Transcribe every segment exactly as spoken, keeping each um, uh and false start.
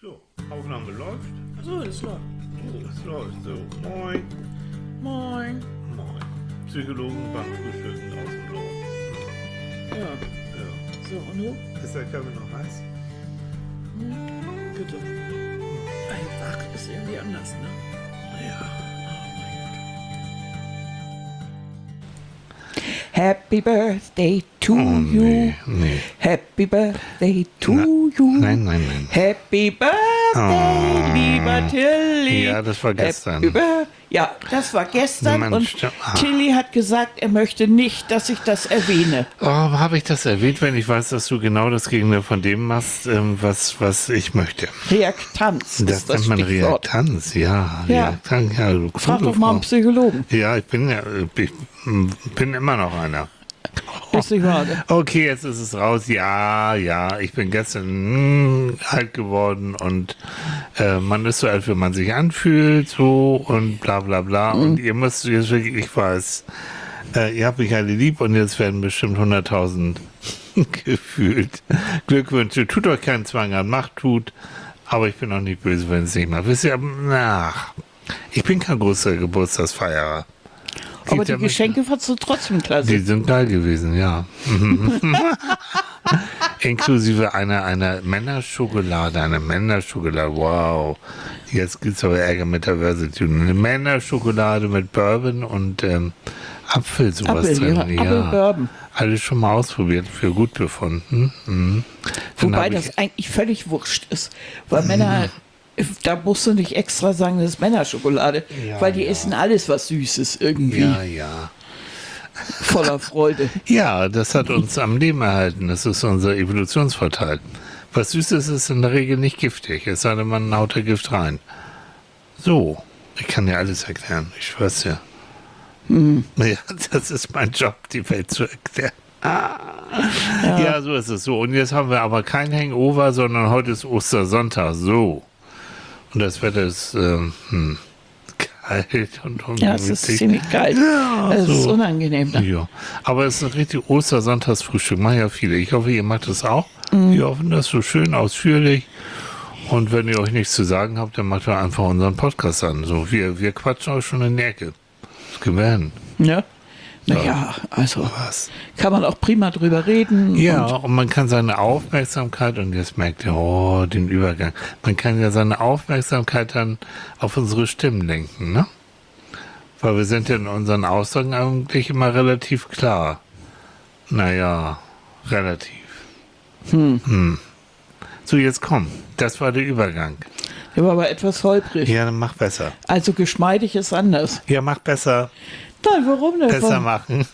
So, Aufnahme läuft. So, es läuft. Oh, es läuft. So, moin. Moin. Moin. Psychologen beim Frühstücken aus dem Norden. Ja. Ja. So, und du? Ist der Kaffee noch heiß? Hm, bitte. Einfach ist irgendwie anders, ne? Ja. Happy Birthday to Oh, you. nee, nee. Happy Birthday to Na, you. Nein, nein, nein. Happy Birthday, Oh. lieber Tilly. Ja, das war gestern. Happy Bir- ja, das war gestern Mann, und st- ah. Tilly hat gesagt, er möchte nicht, dass ich das erwähne. Oh, habe ich das erwähnt, wenn ich weiß, dass du genau das Gegenteil von dem machst, ähm, was, was ich möchte? Reaktanz Das ist das nennt man Stichwort. Reaktanz, ja. Ja. Reaktanz, ja, du Frag kluge doch mal Frau. einen Psychologen. Ja, ich bin ja, ich bin immer noch einer. Ist nicht wahr? ne? Okay, jetzt ist es raus. Ja, ja, ich bin gestern mh, alt geworden und äh, man ist so alt, wie man sich anfühlt, so und bla bla bla. Mhm. Und ihr müsst jetzt wirklich, ich weiß, äh, ihr habt mich alle lieb und jetzt werden bestimmt hunderttausend gefühlt. Glückwünsche, tut euch keinen Zwang an, macht, tut, aber ich bin auch nicht böse, wenn es nicht macht. Wisst ihr, ach, ich bin kein großer Geburtstagsfeierer. Aber Gibt die ja Geschenke fandst du trotzdem klasse. Die sind geil gewesen, ja. Inklusive einer, einer Männerschokolade, einer Männerschokolade, wow. Jetzt gibt es aber Ärger mit der Versity. Eine Männerschokolade mit Bourbon und ähm, Apfel, sowas Apfel, drin. ja, Apfelbourbon. Alles schon mal ausprobiert, für gut befunden. Mhm. Dann Wobei hab ich- das eigentlich völlig wurscht ist. Weil Männer, da musst du nicht extra sagen, das ist Männerschokolade. Ja, weil die ja. essen alles, was Süßes irgendwie. Ja, ja. Voller Freude. Ja, das hat uns am Leben erhalten. Das ist unser Evolutionsvorteil. Was Süßes ist in der Regel nicht giftig, es sei denn, man haut da Gift rein. So, ich kann dir alles erklären, ich schwör's dir. Hm. Ja, das ist mein Job, die Welt zu erklären. Ah. Ja. so ist es so. Und jetzt haben wir aber kein Hangover, sondern heute ist Ostersonntag. So. Und das Wetter ist ähm, hm, kalt und Ja, es ist ungemütlich. ziemlich kalt. Ja, Es ist so. unangenehm. Ne? Ja, aber es ist ein richtig Ostersonntagsfrühstück, machen ja viele. Ich hoffe, ihr macht das auch. Wir hoffen, das so schön ausführlich. Und wenn ihr euch nichts zu sagen habt, dann macht ihr einfach unseren Podcast an. So, wir, wir quatschen euch schon in die Ecke. Das können wir hin. Ja. Naja, also Was? kann man auch prima drüber reden. Ja, Und und man kann seine Aufmerksamkeit, und jetzt merkt ihr, oh, den Übergang, man kann ja seine Aufmerksamkeit dann auf unsere Stimmen lenken, ne? Weil wir sind ja in unseren Aussagen eigentlich immer relativ klar. Naja, relativ. Hm. Hm. So, jetzt komm, das war der Übergang. der war aber etwas holprig. Ja, dann mach besser. Also geschmeidig ist anders. Ja, mach besser. Nein, warum denn? Besser machen.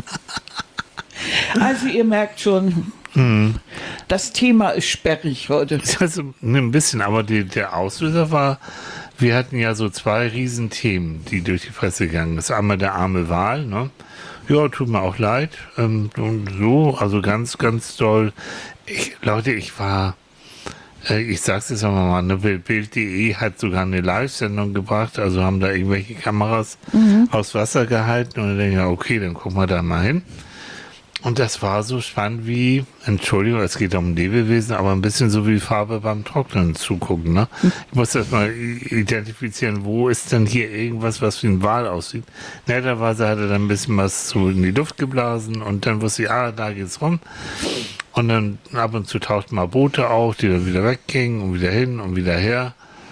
Also ihr merkt schon, Hm. das Thema ist sperrig heute. Also, ein bisschen, aber die, der Auslöser war, wir hatten ja so zwei Riesenthemen, die durch die Presse gegangen sind. Einmal der arme Wal, ne? Ja, tut mir auch leid. Ähm, und so, also ganz, ganz doll. Ich, Leute, ich war, äh, ich sag's jetzt einmal mal, ne, Bild punkt de hat sogar eine Live-Sendung gebracht, also haben da irgendwelche Kameras aus Wasser gehalten und dann denke ich, okay, dann gucken wir da mal hin. Und das war so spannend wie, Entschuldigung, es geht um Lebewesen, aber ein bisschen so wie Farbe beim Trocknen zugucken. Ne? Ich muss das mal identifizieren, wo ist denn hier irgendwas, was wie ein Wal aussieht. Netterweise hat er dann ein bisschen was so in die Luft geblasen und dann wusste ich, ah, da geht's rum. Und dann ab und zu tauchten mal Boote auf, die dann wieder weggingen und wieder hin und wieder her.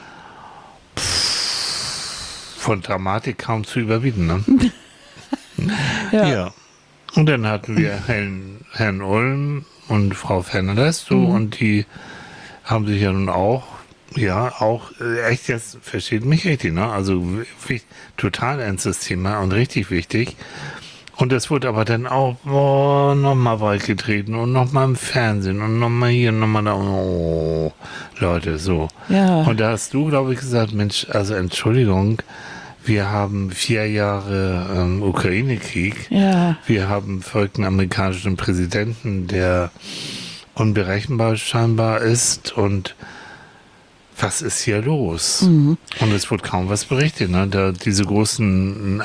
Pff, von Dramatik kaum zu überbieten, ne? Ja. Ja. Und dann hatten wir Herrn, Herrn Ulm und Frau Fernandes so, und die haben sich ja nun auch, ja, auch äh, echt jetzt, versteht mich richtig, ne? Also w- total ernstes Thema und richtig wichtig. Und das wurde aber dann auch oh, nochmal weit getreten und nochmal im Fernsehen und nochmal hier und nochmal da. Oh, Leute, so. Ja. Und da hast du, glaube ich, gesagt, Mensch, also Entschuldigung, wir haben vier Jahre ähm, Ukraine-Krieg. Ja. Wir haben einen verrückten amerikanischen Präsidenten, der unberechenbar scheinbar ist. Und was ist hier los? Mhm. Und es wird kaum was berichtet. Ne? Da, diese großen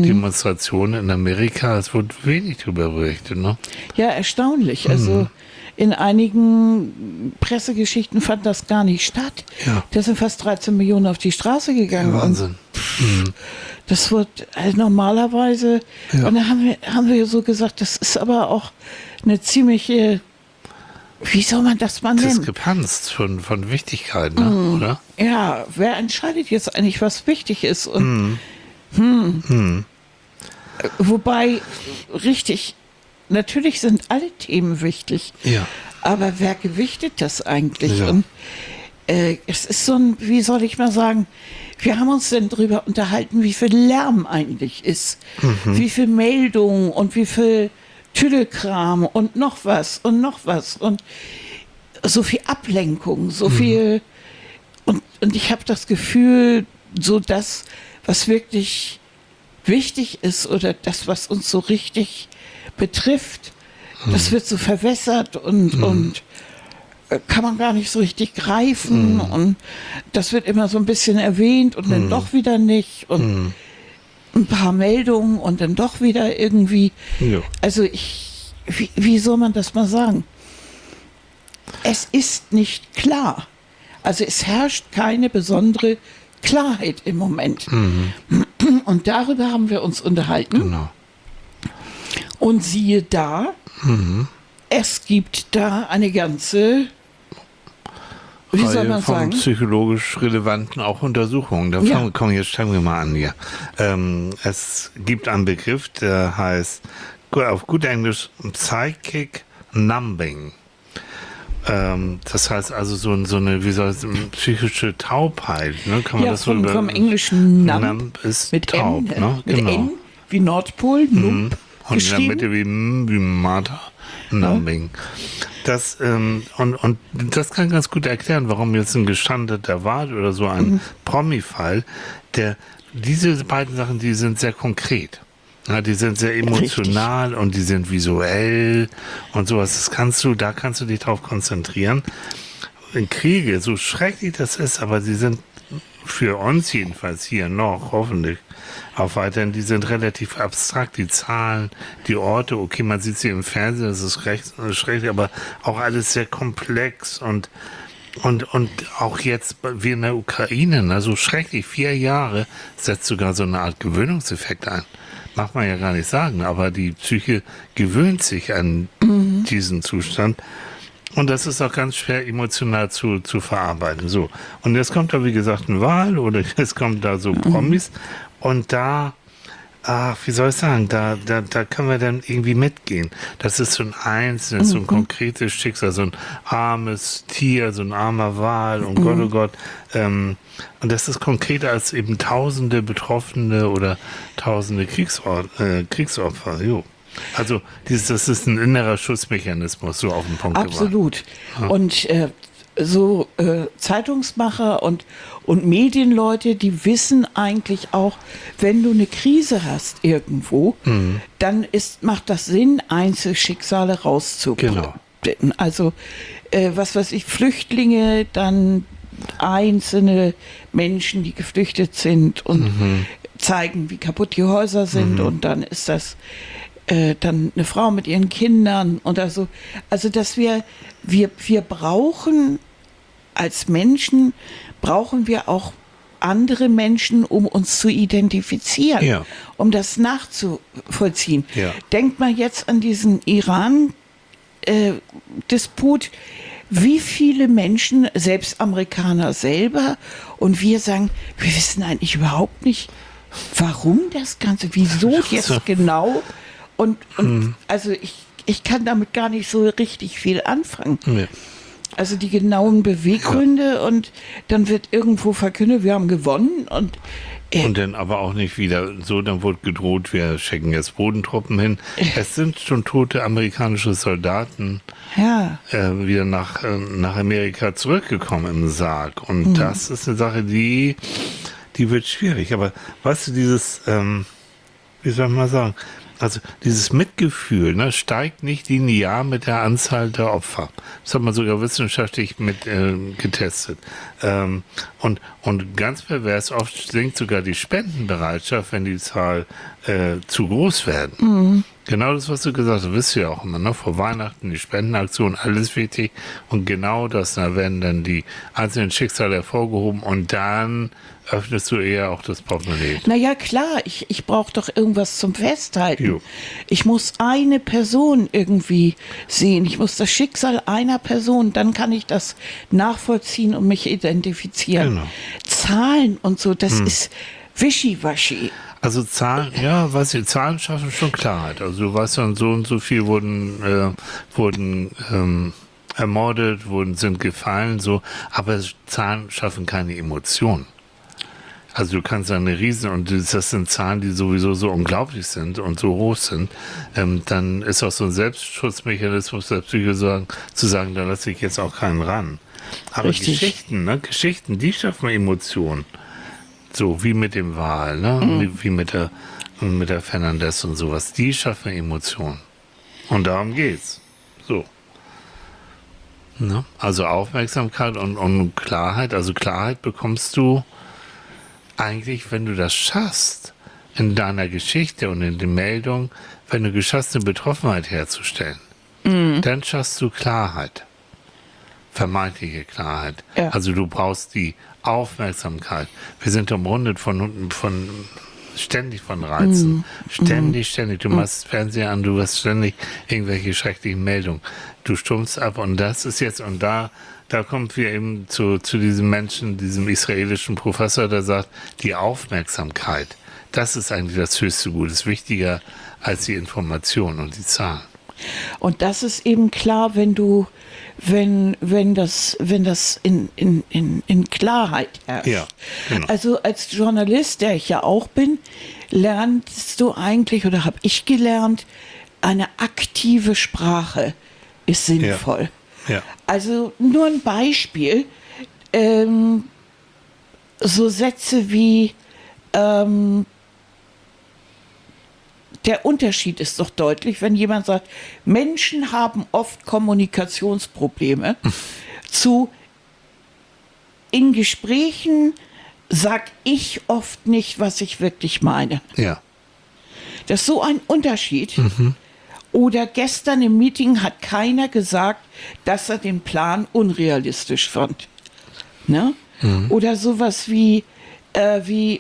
Anti-Trump-Demonstrationen in Amerika, es wird wenig darüber berichtet. Ne? Ja, erstaunlich. Also in einigen Pressegeschichten fand das gar nicht statt. Ja. Da sind fast dreizehn Millionen auf die Straße gegangen. Wahnsinn. Und das wird also normalerweise, Ja. und da haben wir, haben wir so gesagt, das ist aber auch eine ziemliche, wie soll man das mal nennen? Diskrepanz von, von Wichtigkeit, ne? oder? Ja, wer entscheidet jetzt eigentlich, was wichtig ist? Und Mhm. hm. Wobei, richtig, natürlich sind alle Themen wichtig, Ja. aber wer gewichtet das eigentlich? Ja. Und äh, es ist so ein, wie soll ich mal sagen, wir haben uns dann darüber unterhalten, wie viel Lärm eigentlich ist, wie viel Meldungen und wie viel Tüdelkram und noch was und noch was und so viel Ablenkung, so viel. Und, und ich habe das Gefühl, so das, was wirklich wichtig ist oder das, was uns so richtig betrifft, das wird so verwässert und, und äh, kann man gar nicht so richtig greifen und das wird immer so ein bisschen erwähnt und dann doch wieder nicht und ein paar Meldungen und dann doch wieder irgendwie. Ja. Also ich, wie, wie soll man das mal sagen? Es ist nicht klar. Also es herrscht keine besondere Klarheit im Moment. Und darüber haben wir uns unterhalten. Genau. Und siehe da, es gibt da eine ganze, wie soll Reihe man von sagen? psychologisch relevanten auch Untersuchungen. Da Ja. fangen, komm, jetzt steigen wir mal an hier. Ähm, es gibt einen Begriff, der heißt auf gut Englisch Psychic Numbing. Ähm, das heißt also so, so eine, wie soll es, psychische Taubheit, ne? Kann man Ja, das so vom, über, vom englischen Numb, Numb ist mit taub, N, ne? mit Genau. N wie Nordpol, Numb, Und in der geschrieben. Mitte wie M, wie Martha, Numbing. Das, ähm, und, und das kann ganz gut erklären, warum jetzt ein gestandeter Wart oder so ein Promi-Fall, der, diese beiden Sachen, die sind sehr konkret. Ja, die sind sehr emotional und die sind visuell und sowas. Das kannst du, da kannst du dich drauf konzentrieren. In Kriege, so schrecklich das ist, aber sie sind für uns jedenfalls hier noch, hoffentlich auch weiterhin, die sind relativ abstrakt, die Zahlen, die Orte, okay, man sieht sie im Fernsehen, das ist recht, schrecklich, aber auch alles sehr komplex und und, und auch jetzt wie in der Ukraine, ne, so schrecklich, vier Jahre setzt sogar so eine Art Gewöhnungseffekt ein. Mag man ja gar nicht sagen, aber die Psyche gewöhnt sich an diesen Zustand. Und das ist auch ganz schwer emotional zu, zu verarbeiten. So. Und jetzt kommt da, wie gesagt, ein Wahl oder jetzt kommt da so Promis. Und da, ach, wie soll ich sagen, da, da, da können wir dann irgendwie mitgehen. Das ist so ein einzelnes, so ein konkretes Schicksal, so ein armes Tier, so ein armer Wal und Gott, oh Gott. Ähm, und das ist konkreter als eben tausende Betroffene oder tausende Kriegsor äh, Kriegsopfer. Jo. Also dieses, das ist ein innerer Schutzmechanismus, so auf den Punkt gebracht. Absolut. Und äh, so äh, Zeitungsmacher und, und Medienleute, die wissen eigentlich auch, wenn du eine Krise hast irgendwo, dann ist, macht das Sinn, Einzelschicksale rauszubringen. Genau. Also, äh, was weiß ich, Flüchtlinge, dann einzelne Menschen, die geflüchtet sind und zeigen, wie kaputt die Häuser sind und dann ist das äh, dann eine Frau mit ihren Kindern oder so. Also, dass wir, wir, wir brauchen als Menschen, brauchen wir auch andere Menschen, um uns zu identifizieren, Ja. um das nachzuvollziehen. Ja. Denkt mal jetzt an diesen Iran-Disput. Wie viele Menschen, selbst Amerikaner selber, und wir sagen, wir wissen eigentlich überhaupt nicht, warum das Ganze, wieso jetzt genau. Und, und also ich, ich kann damit gar nicht so richtig viel anfangen. Ja. Also die genauen Beweggründe und dann wird irgendwo verkündet, wir haben gewonnen und äh, Und dann aber auch nicht wieder so, dann wurde gedroht, wir schicken jetzt Bodentruppen hin. Es sind schon tote amerikanische Soldaten ja, äh, wieder nach, äh, nach Amerika zurückgekommen im Sarg. Und das ist eine Sache, die, die wird schwierig. Aber weißt du, dieses, ähm, wie soll man sagen, also dieses Mitgefühl, ne, steigt nicht linear mit der Anzahl der Opfer. Das hat man sogar wissenschaftlich mit äh, getestet. Ähm, und, und ganz pervers, oft sinkt sogar die Spendenbereitschaft, wenn die Zahl äh, zu groß werden. Genau das, was du gesagt hast, wisst ihr ja auch immer, ne? Vor Weihnachten die Spendenaktion, alles wichtig. Und genau das, da werden dann die einzelnen Schicksale hervorgehoben und dann öffnest du eher auch das Portemonnaie. Naja, klar, ich, ich brauche doch irgendwas zum Festhalten. Jo. Ich muss eine Person irgendwie sehen. Ich muss das Schicksal einer Person, dann kann ich das nachvollziehen und mich identifizieren. Genau. Zahlen und so, das hm. ist wischiwaschi. Also Zahlen, ja, was die Zahlen schaffen schon Klarheit. Also du weißt dann, so und so viel wurden, äh, wurden ähm, ermordet, wurden, sind gefallen, so, aber Zahlen schaffen keine Emotionen. Also du kannst eine Riesen, und das sind Zahlen, die sowieso so unglaublich sind und so hoch sind, ähm, dann ist auch so ein Selbstschutzmechanismus der Psyche sagen, zu sagen, da lasse ich jetzt auch keinen ran. Aber Richtig. Geschichten, ne, Geschichten, die schaffen Emotionen. So wie mit dem Wal, ne? Mhm. Wie, wie mit der mit der Fernandez und sowas. Die schaffen Emotionen. Und darum geht's. So. Ne? Also Aufmerksamkeit und, und Klarheit. Also Klarheit bekommst du eigentlich, wenn du das schaffst, in deiner Geschichte und in den Meldungen, wenn du geschaffst, eine Betroffenheit herzustellen. Mhm. Dann schaffst du Klarheit. Vermeintliche Klarheit. Ja. Also du brauchst die Aufmerksamkeit. Wir sind umrundet von, von ständig von Reizen. Mm. Ständig, ständig. Du machst Fernseher an, du hast ständig irgendwelche schrecklichen Meldungen. Du stummst ab und das ist jetzt, und da, da kommt wir eben zu, zu diesem Menschen, diesem israelischen Professor, der sagt, die Aufmerksamkeit, das ist eigentlich das höchste Gut, ist wichtiger als die Information und die Zahlen. Und das ist eben klar, wenn du, wenn, wenn das, wenn das in, in, in, in Klarheit herrscht. Ja, genau. Also als Journalist, der ich ja auch bin, lernst du eigentlich, oder habe ich gelernt, eine aktive Sprache ist sinnvoll. Ja. Ja. Also nur ein Beispiel, ähm, so Sätze wie, ähm, der Unterschied ist doch deutlich, wenn jemand sagt, Menschen haben oft Kommunikationsprobleme, zu in Gesprächen sag ich oft nicht, was ich wirklich meine. Ja. Das ist so ein Unterschied. Mhm. Oder gestern im Meeting hat keiner gesagt, dass er den Plan unrealistisch fand. Ne? Mhm. Oder sowas wie, äh, wie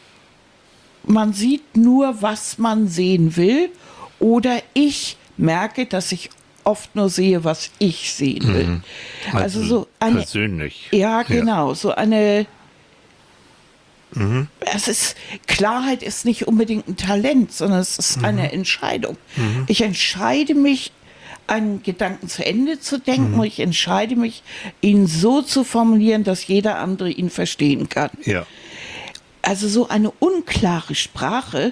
man sieht nur, was man sehen will, oder ich merke, dass ich oft nur sehe, was ich sehen will. Mhm. Also, also so eine, persönlich. Ja, genau, ja. So eine, mhm. es ist, Klarheit ist nicht unbedingt ein Talent, sondern es ist mhm. eine Entscheidung. Mhm. Ich entscheide mich, einen Gedanken zu Ende zu denken, mhm. und ich entscheide mich, ihn so zu formulieren, dass jeder andere ihn verstehen kann. Ja. Also so eine unklare Sprache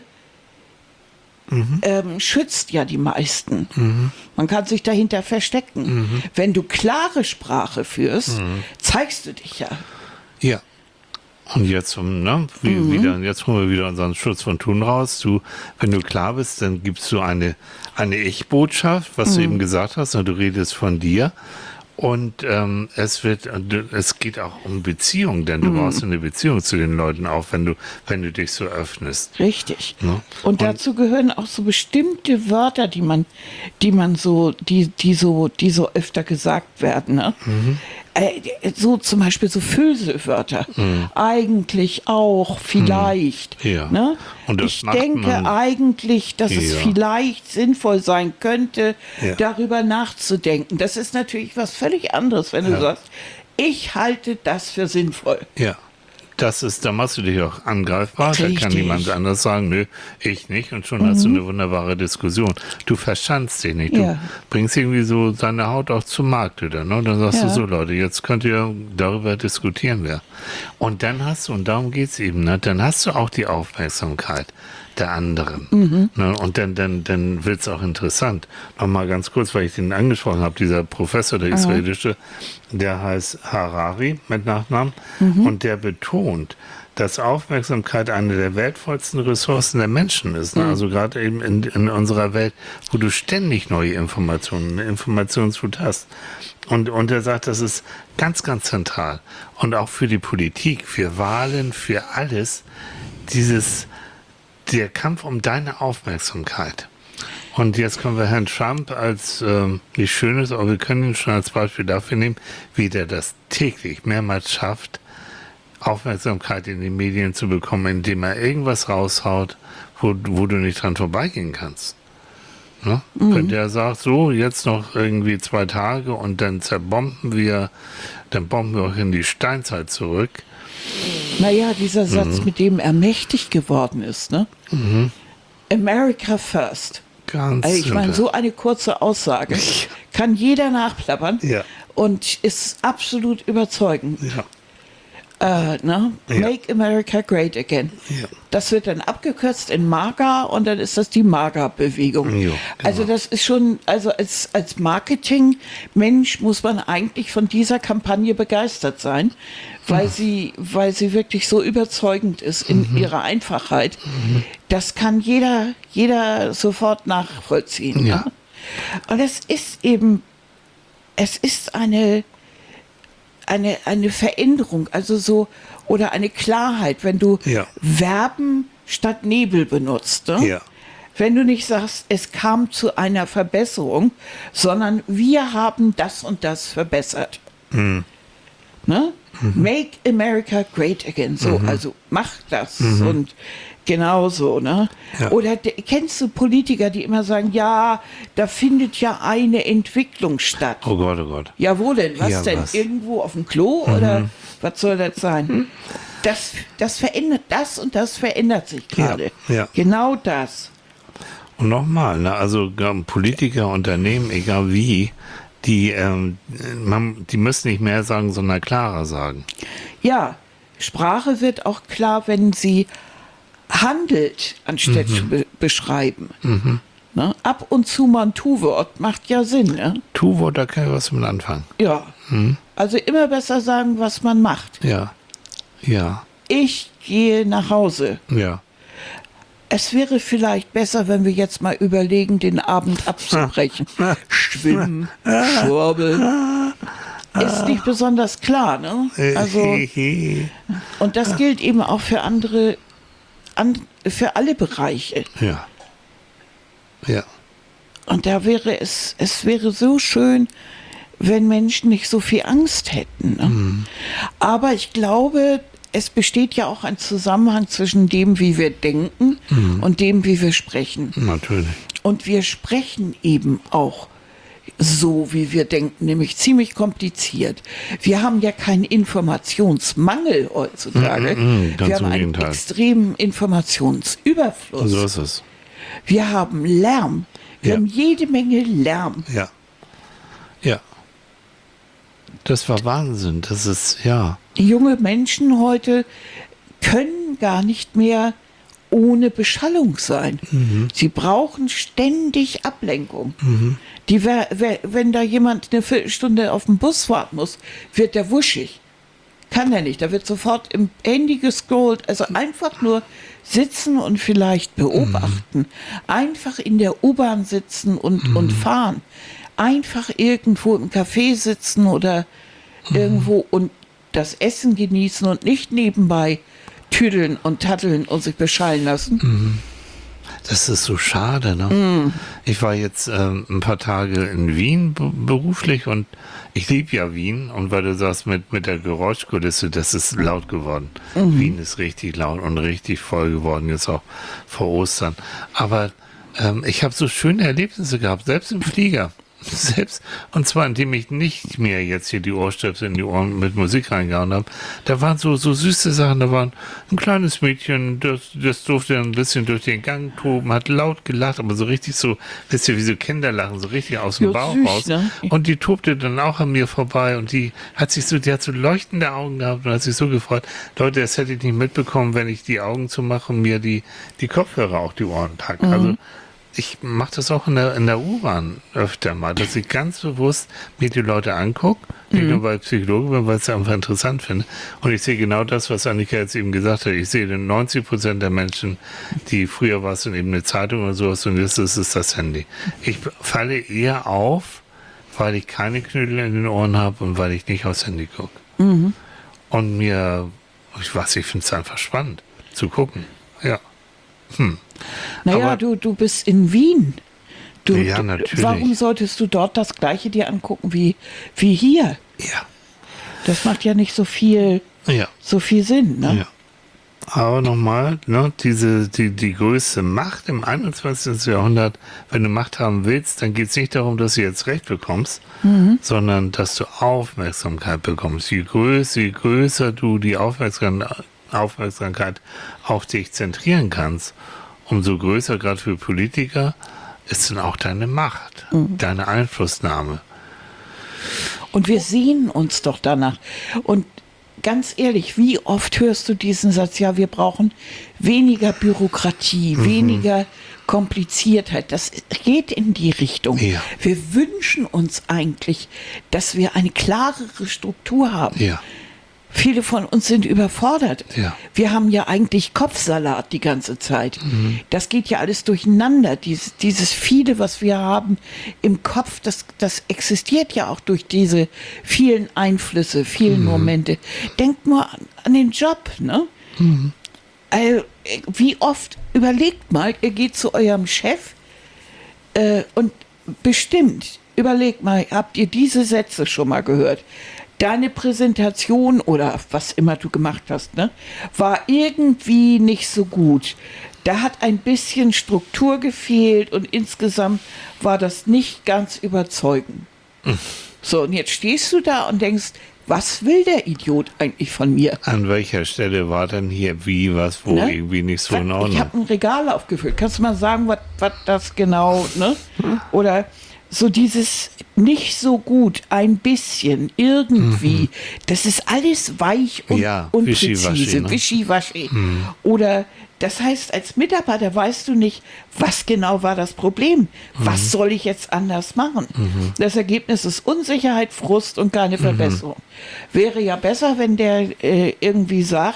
mhm. ähm, schützt ja die meisten. Mhm. Man kann sich dahinter verstecken. Mhm. Wenn du klare Sprache führst, mhm. zeigst du dich ja. Ja. Und jetzt, ne, wie, mhm. wieder, jetzt holen wir wieder unseren Schutz von Thun raus. Du, wenn du klar bist, dann gibst du eine, eine Ich-Botschaft, was mhm. du eben gesagt hast, und du redest von dir. Und ähm, es wird, es geht auch um Beziehung, denn du mm. brauchst eine Beziehung zu den Leuten auch, wenn du, wenn du dich so öffnest. Richtig. Ne? Und, und dazu gehören auch so bestimmte Wörter, die man, die man so, die, die so, die so öfter gesagt werden. Ne? Mhm. Äh, so zum Beispiel so Füllswörter. Mhm. Eigentlich auch, vielleicht. Mhm. Ja. Ne? Und das ich denke man, eigentlich, dass ja. es vielleicht sinnvoll sein könnte, ja. darüber nachzudenken. Das ist natürlich was völlig anderes, wenn du ja. sagst, ich halte das für sinnvoll. Ja. Das ist, da machst du dich auch angreifbar. Richtig. Da kann niemand anders sagen, nö, ich nicht. Und schon mhm. hast du eine wunderbare Diskussion. Du verschanzt dich nicht. Du ja. bringst irgendwie so deine Haut auch zum Markt wieder. Ne? Dann sagst ja. du so, Leute, jetzt könnt ihr darüber diskutieren. Wir. Und dann hast du, und darum geht's eben, ne? Dann hast du auch die Aufmerksamkeit der anderen. Mhm. Ne? Und dann, dann, dann wird's auch interessant. Nochmal ganz kurz, weil ich den angesprochen habe, dieser Professor, der israelische, der heißt Harari mit Nachnamen, mhm. und der betont, dass Aufmerksamkeit eine der wertvollsten Ressourcen der Menschen ist. Ne? Mhm. Also gerade eben in, in unserer Welt, wo du ständig neue Informationen, eine Informationsflut hast. Und, und er sagt, das ist ganz, ganz zentral. Und auch für die Politik, für Wahlen, für alles, dieses der Kampf um deine Aufmerksamkeit. Und jetzt können wir Herrn Trump als, ähm, nicht schönes, aber wir können ihn schon als Beispiel dafür nehmen, wie der das täglich mehrmals schafft, Aufmerksamkeit in den Medien zu bekommen, indem er irgendwas raushaut, wo, wo du nicht dran vorbeigehen kannst. Ne? Mhm. Wenn der sagt, so, jetzt noch irgendwie zwei Tage und dann zerbomben wir, dann bomben wir auch in die Steinzeit zurück. Naja, dieser Satz, mhm. mit dem er mächtig geworden ist, ne? Mhm. America first. Ganz also ich meine, so eine kurze Aussage kann jeder nachplappern ja. und ist absolut überzeugend. Ja. Äh, ne? Ja. Make America Great Again. Ja. Das wird dann abgekürzt in MAGA und dann ist das die MAGA-Bewegung. Ja, genau. Also das ist schon, also als, als Marketing-Mensch muss man eigentlich von dieser Kampagne begeistert sein, weil, mhm. sie, weil sie wirklich so überzeugend ist in mhm. ihrer Einfachheit. Mhm. Das kann jeder, jeder sofort nachvollziehen. Ja. Ne? Und es ist eben, es ist eine Eine, eine Veränderung, also so, oder eine Klarheit, wenn du ja. Verben statt Nebel benutzt. Ne? Ja. Wenn du nicht sagst, es kam zu einer Verbesserung, sondern wir haben das und das verbessert. Mhm. Ne? Mhm. Make America Great Again. So, mhm. also mach das mhm. und genauso, ne? Ja. Oder de, kennst du Politiker, die immer sagen, ja, da findet ja eine Entwicklung statt. Oh Gott, oh Gott. Ja, wo denn? Was ja, denn? Was? Irgendwo auf dem Klo mhm. oder was soll das sein? Mhm. Das, das verändert, das und das verändert sich gerade. Ja, ja. Genau das. Und nochmal, ne, also Politiker, Unternehmen, egal wie, die, ähm, man, die müssen nicht mehr sagen, sondern klarer sagen. Ja, Sprache wird auch klar, wenn sie handelt, anstatt mhm. zu be beschreiben. Mhm. Ne? Ab und zu mal ein Tu-Wort macht ja Sinn. Ne? Tu-Wort, da kann ich was mit anfangen. Ja, mhm. also immer besser sagen, was man macht. Ja, ja. Ich gehe nach Hause. Ja. Es wäre vielleicht besser, wenn wir jetzt mal überlegen, den Abend abzubrechen. Schwimmen, Schwurbeln. Ist nicht besonders klar, ne? Also, und das gilt eben auch für andere, an, für alle Bereiche. Ja. Ja. Und da wäre es, es wäre so schön, wenn Menschen nicht so viel Angst hätten. Ne? Mhm. Aber ich glaube, es besteht ja auch ein Zusammenhang zwischen dem, wie wir denken mhm. und dem, wie wir sprechen. Natürlich. Und wir sprechen eben auch so, wie wir denken, nämlich ziemlich kompliziert. Wir haben ja keinen Informationsmangel heutzutage. Mm, mm, ganz wir haben einen Gegenteil. extremen Informationsüberfluss. So ist es. Wir haben Lärm. Wir Ja. haben jede Menge Lärm. Ja. Ja. Das war Wahnsinn. Das ist, ja. Junge Menschen heute können gar nicht mehr ohne Beschallung sein. Mhm. Sie brauchen ständig Ablenkung. Mhm. Die, wer, wer, wenn da jemand eine Viertelstunde auf den Bus warten muss, wird der wuschig. Kann er nicht. Da wird sofort im Handy gescrollt. Also einfach nur sitzen und vielleicht beobachten. Mhm. Einfach in der U-Bahn sitzen und, mhm. und fahren. Einfach irgendwo im Café sitzen oder mhm. irgendwo und das Essen genießen und nicht nebenbei tüdeln und tatteln und sich beschallen lassen. Mhm. Das ist so schade, ne? Mhm. Ich war jetzt ähm, ein paar Tage in Wien be beruflich und ich liebe ja Wien und weil du sagst, mit, mit der Geräuschkulisse, das ist laut geworden. Mhm. Wien ist richtig laut und richtig voll geworden, jetzt auch vor Ostern. Aber ähm, ich habe so schöne Erlebnisse gehabt, selbst im Flieger. Selbst, und zwar indem ich nicht mehr jetzt hier die Ohrstöpsel in die Ohren mit Musik reingehauen habe. Da waren so, so süße Sachen, da war ein kleines Mädchen, das, das durfte ein bisschen durch den Gang toben, hat laut gelacht, aber so richtig so, wisst ihr, wie so Kinder lachen, so richtig aus dem ja, Bauch süß, raus. Ne? Und die tobte dann auch an mir vorbei und die hat sich so, die hat so leuchtende Augen gehabt und hat sich so gefreut. Leute, das hätte ich nicht mitbekommen, wenn ich die Augen zumache und mir die, die Kopfhörer auf die Ohren packe. Mhm. Also, ich mache das auch in der, in der U-Bahn öfter mal, dass ich ganz bewusst mir die Leute angucke, nicht mhm. nur weil ich Psychologe bin, weil ich es einfach interessant finde. Und ich sehe genau das, was Annika jetzt eben gesagt hat. Ich sehe den neunzig Prozent der Menschen, die früher war es dann eben eine Zeitung oder sowas und jetzt ist es das Handy. Ich falle eher auf, weil ich keine Knödel in den Ohren habe und weil ich nicht aufs Handy gucke. Mhm. Und mir, ich weiß, ich finde es einfach spannend zu gucken. Ja. Hm. Naja, Aber, du, du bist in Wien. Du, Ja, natürlich. Warum solltest du dort das Gleiche dir angucken wie, wie hier? Ja. Das macht ja nicht so viel, Ja. so viel Sinn. Ne? Ja. Aber nochmal, ne, diese, die, die größte Macht im einundzwanzigsten Jahrhundert, wenn du Macht haben willst, dann geht es nicht darum, dass du jetzt Recht bekommst, mhm. sondern dass du Aufmerksamkeit bekommst. Je größer, je größer du die Aufmerksam, Aufmerksamkeit auf dich zentrieren kannst, umso größer, gerade für Politiker, ist dann auch deine Macht, mhm. deine Einflussnahme. Und wir sehen uns doch danach. Und ganz ehrlich, wie oft hörst du diesen Satz, ja, wir brauchen weniger Bürokratie, mhm. weniger Kompliziertheit. Das geht in die Richtung. Ja. Wir wünschen uns eigentlich, dass wir eine klarere Struktur haben. Ja. Viele von uns sind überfordert. Ja. Wir haben ja eigentlich Kopfsalat die ganze Zeit. Mhm. Das geht ja alles durcheinander. Dies, dieses viele, was wir haben im Kopf, das, das existiert ja auch durch diese vielen Einflüsse, vielen mhm. Momente. Denkt nur an, an den Job, ne? Mhm. Also, wie oft, überlegt mal, ihr geht zu eurem Chef äh, und bestimmt, überlegt mal, habt ihr diese Sätze schon mal gehört? Deine Präsentation oder was immer du gemacht hast, ne, war irgendwie nicht so gut. Da hat ein bisschen Struktur gefehlt und insgesamt war das nicht ganz überzeugend. Mhm. So, und jetzt stehst du da und denkst, was will der Idiot eigentlich von mir? An welcher Stelle war denn hier wie, was, wo, ne? Irgendwie nicht so in Ordnung? Ich habe ein Regal aufgefüllt. Kannst du mal sagen, was das genau, ne? Mhm. Oder so dieses nicht so gut, ein bisschen, irgendwie, mhm. das ist alles weich und ja, unpräzise, wischiwaschi. Ne? Wischiwaschi. Mhm. Oder das heißt, als Mitarbeiter weißt du nicht, was genau war das Problem. Mhm. Was soll ich jetzt anders machen? Mhm. Das Ergebnis ist Unsicherheit, Frust und keine Verbesserung. Mhm. Wäre ja besser, wenn der äh, irgendwie sagt,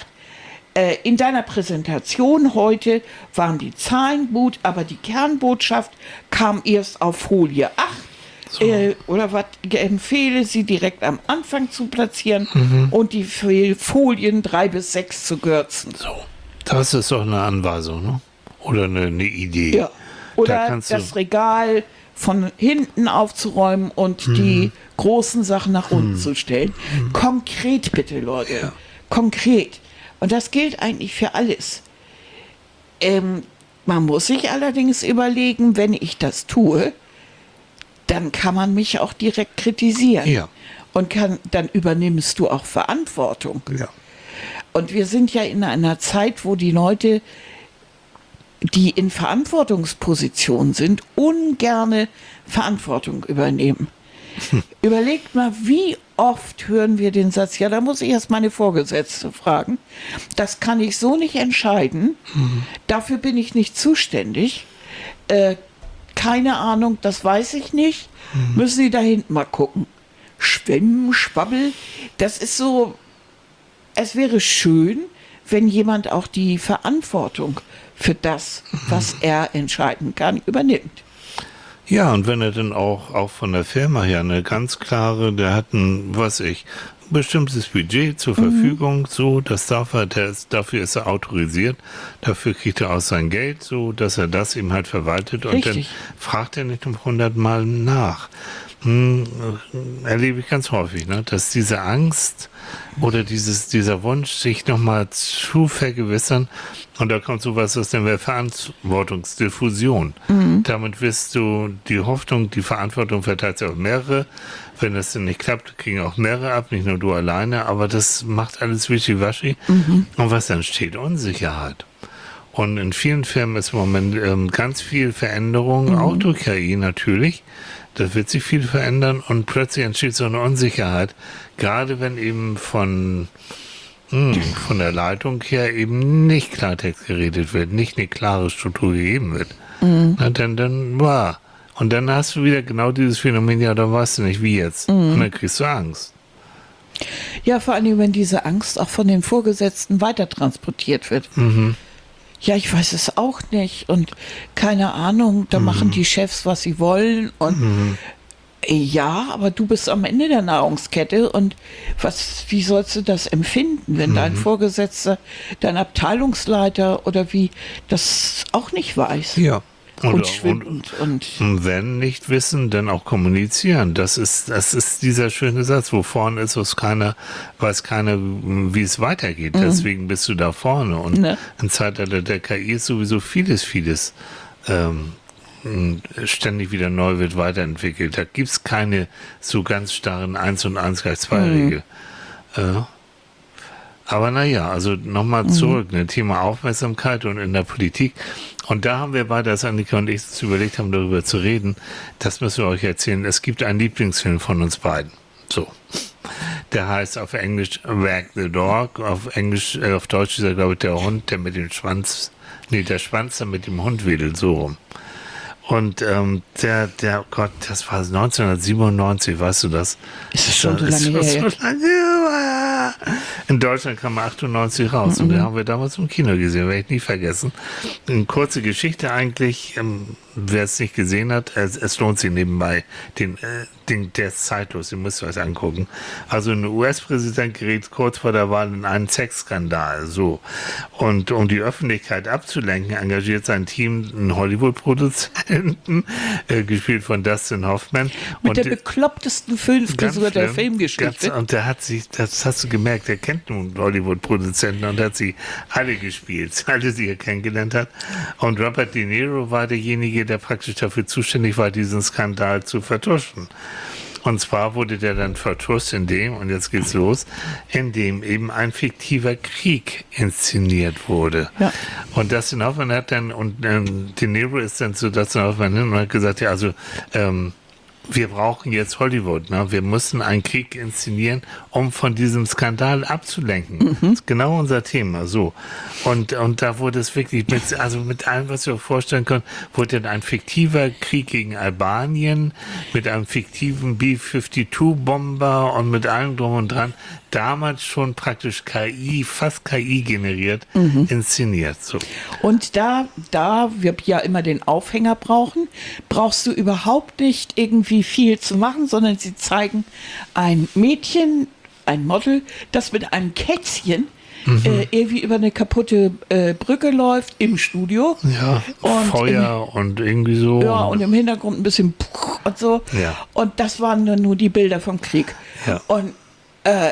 in deiner Präsentation heute waren die Zahlen gut, aber die Kernbotschaft kam erst auf Folie acht. So. Äh, oder was empfehle sie direkt am Anfang zu platzieren mhm. und die Folien drei bis sechs zu kürzen. So. Das ist doch eine Anweisung, ne? Oder eine, eine Idee. Ja. Oder da das Regal von hinten aufzuräumen und mhm. die großen Sachen nach unten mhm. zu stellen. Mhm. Konkret bitte, Leute. Ja. Konkret. Und das gilt eigentlich für alles. Ähm, man muss sich allerdings überlegen, wenn ich das tue, dann kann man mich auch direkt kritisieren. Ja. Und kann, dann übernimmst du auch Verantwortung. Ja. Und wir sind ja in einer Zeit, wo die Leute, die in Verantwortungspositionen sind, ungerne Verantwortung übernehmen. Hm. Überlegt mal, wie oft hören wir den Satz, ja, da muss ich erst meine Vorgesetzte fragen. Das kann ich so nicht entscheiden. Mhm. Dafür bin ich nicht zuständig. Äh, keine Ahnung, das weiß ich nicht. Mhm. Müssen Sie da hinten mal gucken. Schwimmen, Schwabbel, das ist so, es wäre schön, wenn jemand auch die Verantwortung für das, was mhm. er entscheiden kann, übernimmt. Ja, und wenn er dann auch, auch von der Firma her eine ganz klare, der hat ein, was ich, ein bestimmtes Budget zur Verfügung, mhm. so, das darf er, der ist, dafür ist er autorisiert, dafür kriegt er auch sein Geld, so, dass er das eben halt verwaltet und Richtig. Dann fragt er nicht um hundertmal nach. Hm, erlebe ich ganz häufig, ne, dass diese Angst oder dieses, dieser Wunsch, sich nochmal zu vergewissern, und da kommt sowas aus der Verantwortungsdiffusion. Mhm. Damit wirst du die Hoffnung, die Verantwortung verteilt sich auf mehrere. Wenn das denn nicht klappt, kriegen auch mehrere ab, nicht nur du alleine, aber das macht alles wischiwaschi. Mhm. Und was dann steht? Unsicherheit. Und in vielen Firmen ist im Moment ähm, ganz viel Veränderung, mhm. auch durch K I natürlich. Da wird sich viel verändern und plötzlich entsteht so eine Unsicherheit. Gerade wenn eben von, mh, von der Leitung her eben nicht Klartext geredet wird, nicht eine klare Struktur gegeben wird. Mhm. Na, dann, dann, wow. Und dann hast du wieder genau dieses Phänomen, ja, da weißt du nicht, wie jetzt. Mhm. Und dann kriegst du Angst. Ja, vor allem, wenn diese Angst auch von den Vorgesetzten weiter transportiert wird. Mhm. Ja, ich weiß es auch nicht und keine Ahnung, da mhm. machen die Chefs, was sie wollen und mhm. ja, aber du bist am Ende der Nahrungskette und was, wie sollst du das empfinden, wenn mhm. dein Vorgesetzter, dein Abteilungsleiter oder wie das auch nicht weiß? Ja. Und, und schwimmt und, und, und wenn nicht wissen, dann auch kommunizieren. Das ist, das ist dieser schöne Satz, wo vorne ist, was keiner, weiß keiner, wie es weitergeht. Mhm. Deswegen bist du da vorne. Und ne? Im Zeitalter der K I ist sowieso vieles, vieles ähm, ständig wieder neu wird, weiterentwickelt. Da gibt es keine so ganz starren eins und eins gleich zwei Regel. Mhm. Äh, aber naja, also nochmal zurück, mhm. ne, Thema Aufmerksamkeit und in der Politik. Und da haben wir beide, als Annika und ich uns überlegt haben, darüber zu reden, das müssen wir euch erzählen. Es gibt einen Lieblingsfilm von uns beiden. So. Der heißt auf Englisch Wag the Dog, auf Englisch, äh, auf Deutsch ist er, glaube ich, der Hund, der mit dem Schwanz, nee, der Schwanz, der mit dem Hund wedelt, so rum. Und ähm, der, der, Gott, das war neunzehnhundertsiebenundneunzig, weißt du das? Ist das schon so lange her? So lange her. In Deutschland kam er achtundneunzig raus, mhm. und den haben wir damals im Kino gesehen, werde ich nie vergessen. Eine kurze Geschichte eigentlich, ähm, wer es nicht gesehen hat, es, es lohnt sich nebenbei, den, äh, den, der ist zeitlos, den müsst ihr euch angucken. Also ein U S-Präsident gerät kurz vor der Wahl in einen Sexskandal, so. Und um die Öffentlichkeit abzulenken, engagiert sein Team einen Hollywood-Produzenten, äh, gespielt von Dustin Hoffman. Mit und der beklopptesten Filmfrisur der Filmgeschichte. Ganz, und der hat sich, das hast du gemerkt, der kennt nun Hollywood-Produzenten und hat sie alle gespielt, alle, die er kennengelernt hat. Und Robert De Niro war derjenige, der praktisch dafür zuständig war, diesen Skandal zu vertuschen. Und zwar wurde der dann vertuscht in dem, und jetzt geht's los, in dem eben ein fiktiver Krieg inszeniert wurde. Ja. Und Dustin Hoffman hat dann, und ähm, De Niro ist dann zu Dustin Hoffman hin und hat gesagt, ja, also, ähm, wir brauchen jetzt Hollywood, ne? Wir müssen einen Krieg inszenieren, um von diesem Skandal abzulenken. Mhm. Das ist genau unser Thema, so. Und, und da wurde es wirklich mit, also mit allem, was wir uns vorstellen können, wurde dann ein fiktiver Krieg gegen Albanien mit einem fiktiven B zweiundfünfzig-Bomber und mit allem drum und dran, damals schon praktisch K I, fast K I generiert, mhm. inszeniert, so. Und da, da wir ja immer den Aufhänger brauchen, brauchst du überhaupt nicht irgendwie viel zu machen, sondern sie zeigen ein Mädchen, ein Model, das mit einem Kätzchen mhm. äh, irgendwie über eine kaputte äh, Brücke läuft im Studio. Ja, und Feuer im, und irgendwie so. Ja, und im Hintergrund ein bisschen und so. Ja. Und das waren dann nur die Bilder vom Krieg. Ja. Und äh,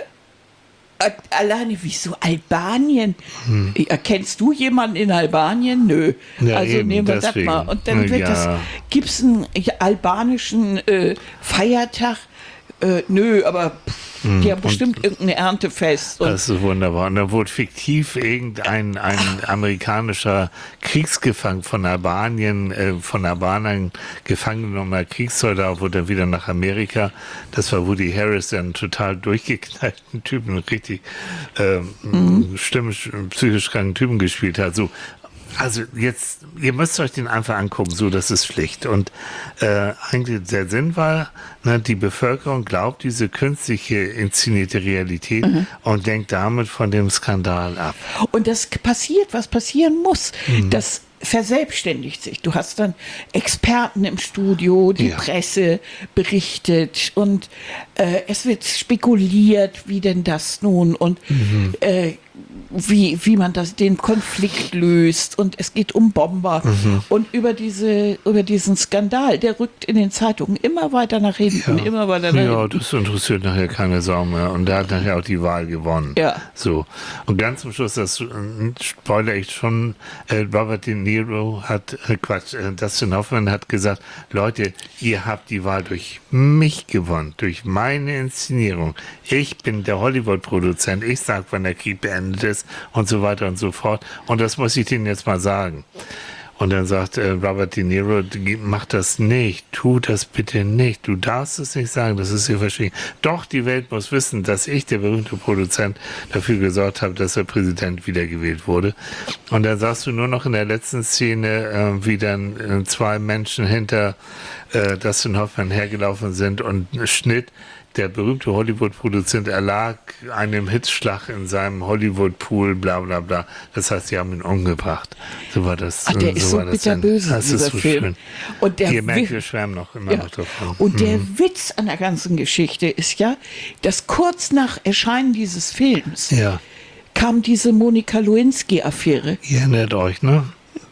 alleine, wieso Albanien? Hm. Kennst du jemanden in Albanien? Nö. Ja, also eben, nehmen wir deswegen. das mal. Und dann wird ja. das, gibt es einen albanischen äh, Feiertag? Äh, nö, aber pff, hm. die haben bestimmt und irgendein Erntefest. Und das ist wunderbar. Und da wurde fiktiv irgendein ein amerikanischer Kriegsgefangener von Albanien, äh, von Albanern gefangen genommener Kriegssoldat, wurde dann wieder nach Amerika. Das war Woody Harris, der einen total durchgeknallten Typen, richtig äh, mhm. schlimm, psychisch kranken Typen gespielt hat. So. Also jetzt, ihr müsst euch den einfach angucken, so, das ist Pflicht. Und äh, eigentlich der Sinn war, ne, die Bevölkerung glaubt diese künstliche inszenierte Realität mhm. und denkt damit von dem Skandal ab. Und das passiert, was passieren muss. Mhm. Das verselbstständigt sich. Du hast dann Experten im Studio, die ja. Presse berichtet und äh, es wird spekuliert, wie denn das nun und mhm. äh, wie, wie man das, den Konflikt löst und es geht um Bomber mhm. und über diese, über diesen Skandal, der rückt in den Zeitungen immer weiter nach hinten, ja. immer weiter nach ja, hinten. Das interessiert nachher keine Sau mehr und der hat nachher auch die Wahl gewonnen. Ja. So. Und ganz zum Schluss, das äh, spoilere ich schon, äh, Robert De Niro hat, äh, Quatsch, äh, Dustin Hoffman hat gesagt, Leute, ihr habt die Wahl durch mich gewonnen, durch meine Inszenierung. Ich bin der Hollywood-Produzent, ich sag, wann der Krieg beendet ist und so weiter und so fort. Und das muss ich denen jetzt mal sagen. Und dann sagt äh, Robert De Niro, mach das nicht, tu das bitte nicht, du darfst es nicht sagen, das ist hier verschwiegen. Doch, die Welt muss wissen, dass ich, der berühmte Produzent, dafür gesorgt habe, dass der Präsident wiedergewählt wurde. Und dann sagst du nur noch in der letzten Szene, äh, wie dann äh, zwei Menschen hinter äh, Dustin Hoffman hergelaufen sind und Schnitt, der berühmte Hollywood-Produzent erlag einem Hitzschlag in seinem Hollywood-Pool, bla bla bla. Das heißt, sie haben ihn umgebracht. So war das. Ach, der so ist so bitterböse, das dieser ist so Film. Schön. Und der Ihr merkt, wir schwärmen noch immer ja. noch davon. Und der mhm. Witz an der ganzen Geschichte ist ja, dass kurz nach Erscheinen dieses Films ja. kam diese Monika Lewinsky-Affäre. Ihr erinnert euch, ne?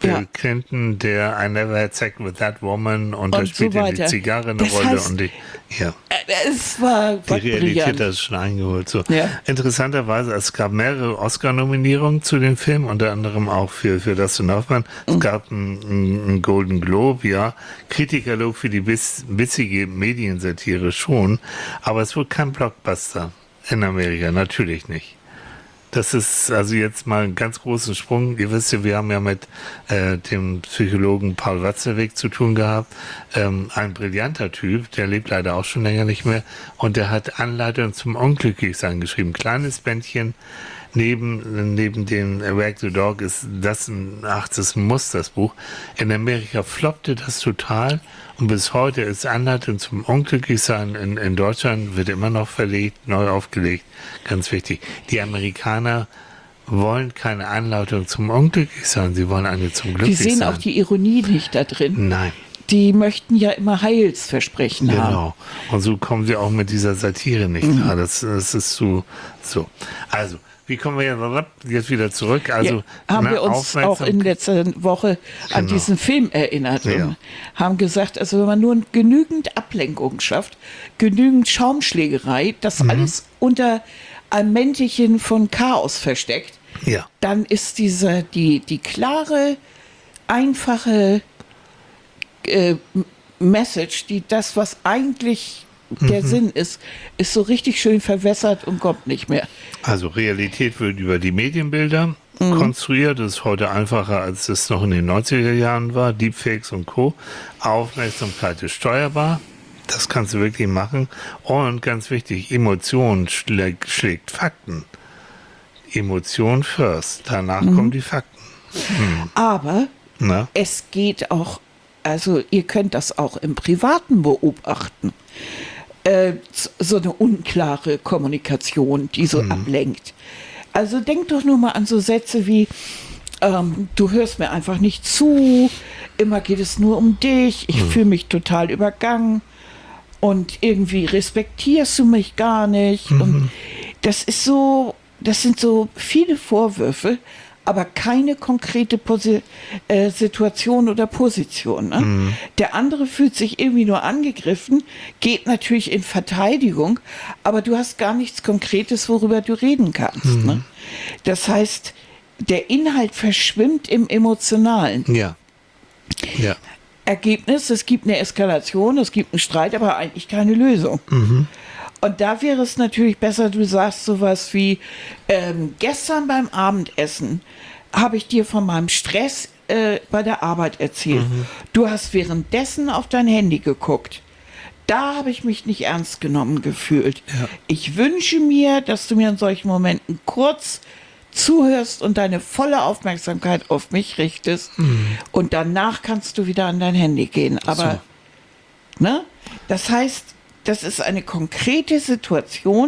Bill Ja. Clinton, der I never had sex with that woman und, Und da spielt so ja die weiter. Zigarre eine Das Rolle heißt, und die, ja. Äh, Es war, Die war Realität brillant. hat es schon eingeholt. So. Ja. Interessanterweise, es gab mehrere Oscar-Nominierungen zu dem Film, unter anderem auch für, für Dustin Hoffman. Es Mhm. gab einen, einen Golden Globe, ja. Kritikerlob für die witz, witzige Mediensatire schon, aber es wurde kein Blockbuster in Amerika, natürlich nicht. Das ist also jetzt mal einen ganz großen Sprung. Ihr wisst ja, wir haben ja mit äh, dem Psychologen Paul Watzlawick zu tun gehabt. Ähm, ein brillanter Typ, der lebt leider auch schon länger nicht mehr. Und der hat Anleitung zum Unglücklichsein geschrieben. Kleines Bändchen. Neben, neben dem Wag the Dog ist das ein, ach, das muss das Buch. In Amerika floppte das total und bis heute ist Anleitung zum Unglücklichsein in, in Deutschland, wird immer noch verlegt, neu aufgelegt. Ganz wichtig. Die Amerikaner wollen keine Anleitung zum Unglücklichsein, sie wollen eine zum Die Glücklichsein. sehen auch die Ironie nicht da drin. Nein. Die möchten ja immer Heilsversprechen haben. Genau. Und so kommen sie auch mit dieser Satire nicht Mhm. klar. Das, das ist so, so. Also, wie kommen wir jetzt wieder zurück? Also, ja, haben na, wir uns auch in letzter Woche an Genau. diesen Film erinnert und Ja. haben gesagt, also wenn man nur genügend Ablenkung schafft, genügend Schaumschlägerei, das Mhm. alles unter einem Mäntelchen von Chaos versteckt, Ja. dann ist diese, die, die klare, einfache äh, Message, die das, was eigentlich der Mhm. Sinn ist, ist so richtig schön verwässert und kommt nicht mehr. Also Realität wird über die Medienbilder Mhm. konstruiert. Das ist heute einfacher, als es noch in den neunziger Jahren war. Deepfakes und Co. Aufmerksamkeit ist steuerbar. Das kannst du wirklich machen. Und ganz wichtig, Emotion schlägt, schlägt Fakten. Emotion first. Danach Mhm. kommen die Fakten. Aber Na? es geht auch, also ihr könnt das auch im Privaten beobachten. Äh, so eine unklare Kommunikation, die so ablenkt. Also denk doch nur mal an so Sätze wie, ähm, du hörst mir einfach nicht zu, immer geht es nur um dich, ich fühle mich total übergangen und irgendwie respektierst du mich gar nicht. Und das ist so, das sind so viele Vorwürfe, aber keine konkrete Posi äh, Situation oder Position. Ne? Mhm. Der andere fühlt sich irgendwie nur angegriffen, geht natürlich in Verteidigung, aber du hast gar nichts Konkretes, worüber du reden kannst. Mhm. Ne? Das heißt, der Inhalt verschwimmt im Emotionalen. Ja. Ja. Ergebnis, es gibt eine Eskalation, es gibt einen Streit, aber eigentlich keine Lösung. Und da wäre es natürlich besser, du sagst sowas wie, ähm, gestern beim Abendessen habe ich dir von meinem Stress äh, bei der Arbeit erzählt. Du hast währenddessen auf dein Handy geguckt. Da habe ich mich nicht ernst genommen gefühlt. Ja. Ich wünsche mir, dass du mir in solchen Momenten kurz zuhörst und deine volle Aufmerksamkeit auf mich richtest. Und danach kannst du wieder an dein Handy gehen. Aber, ne? Das heißt, das ist eine konkrete Situation.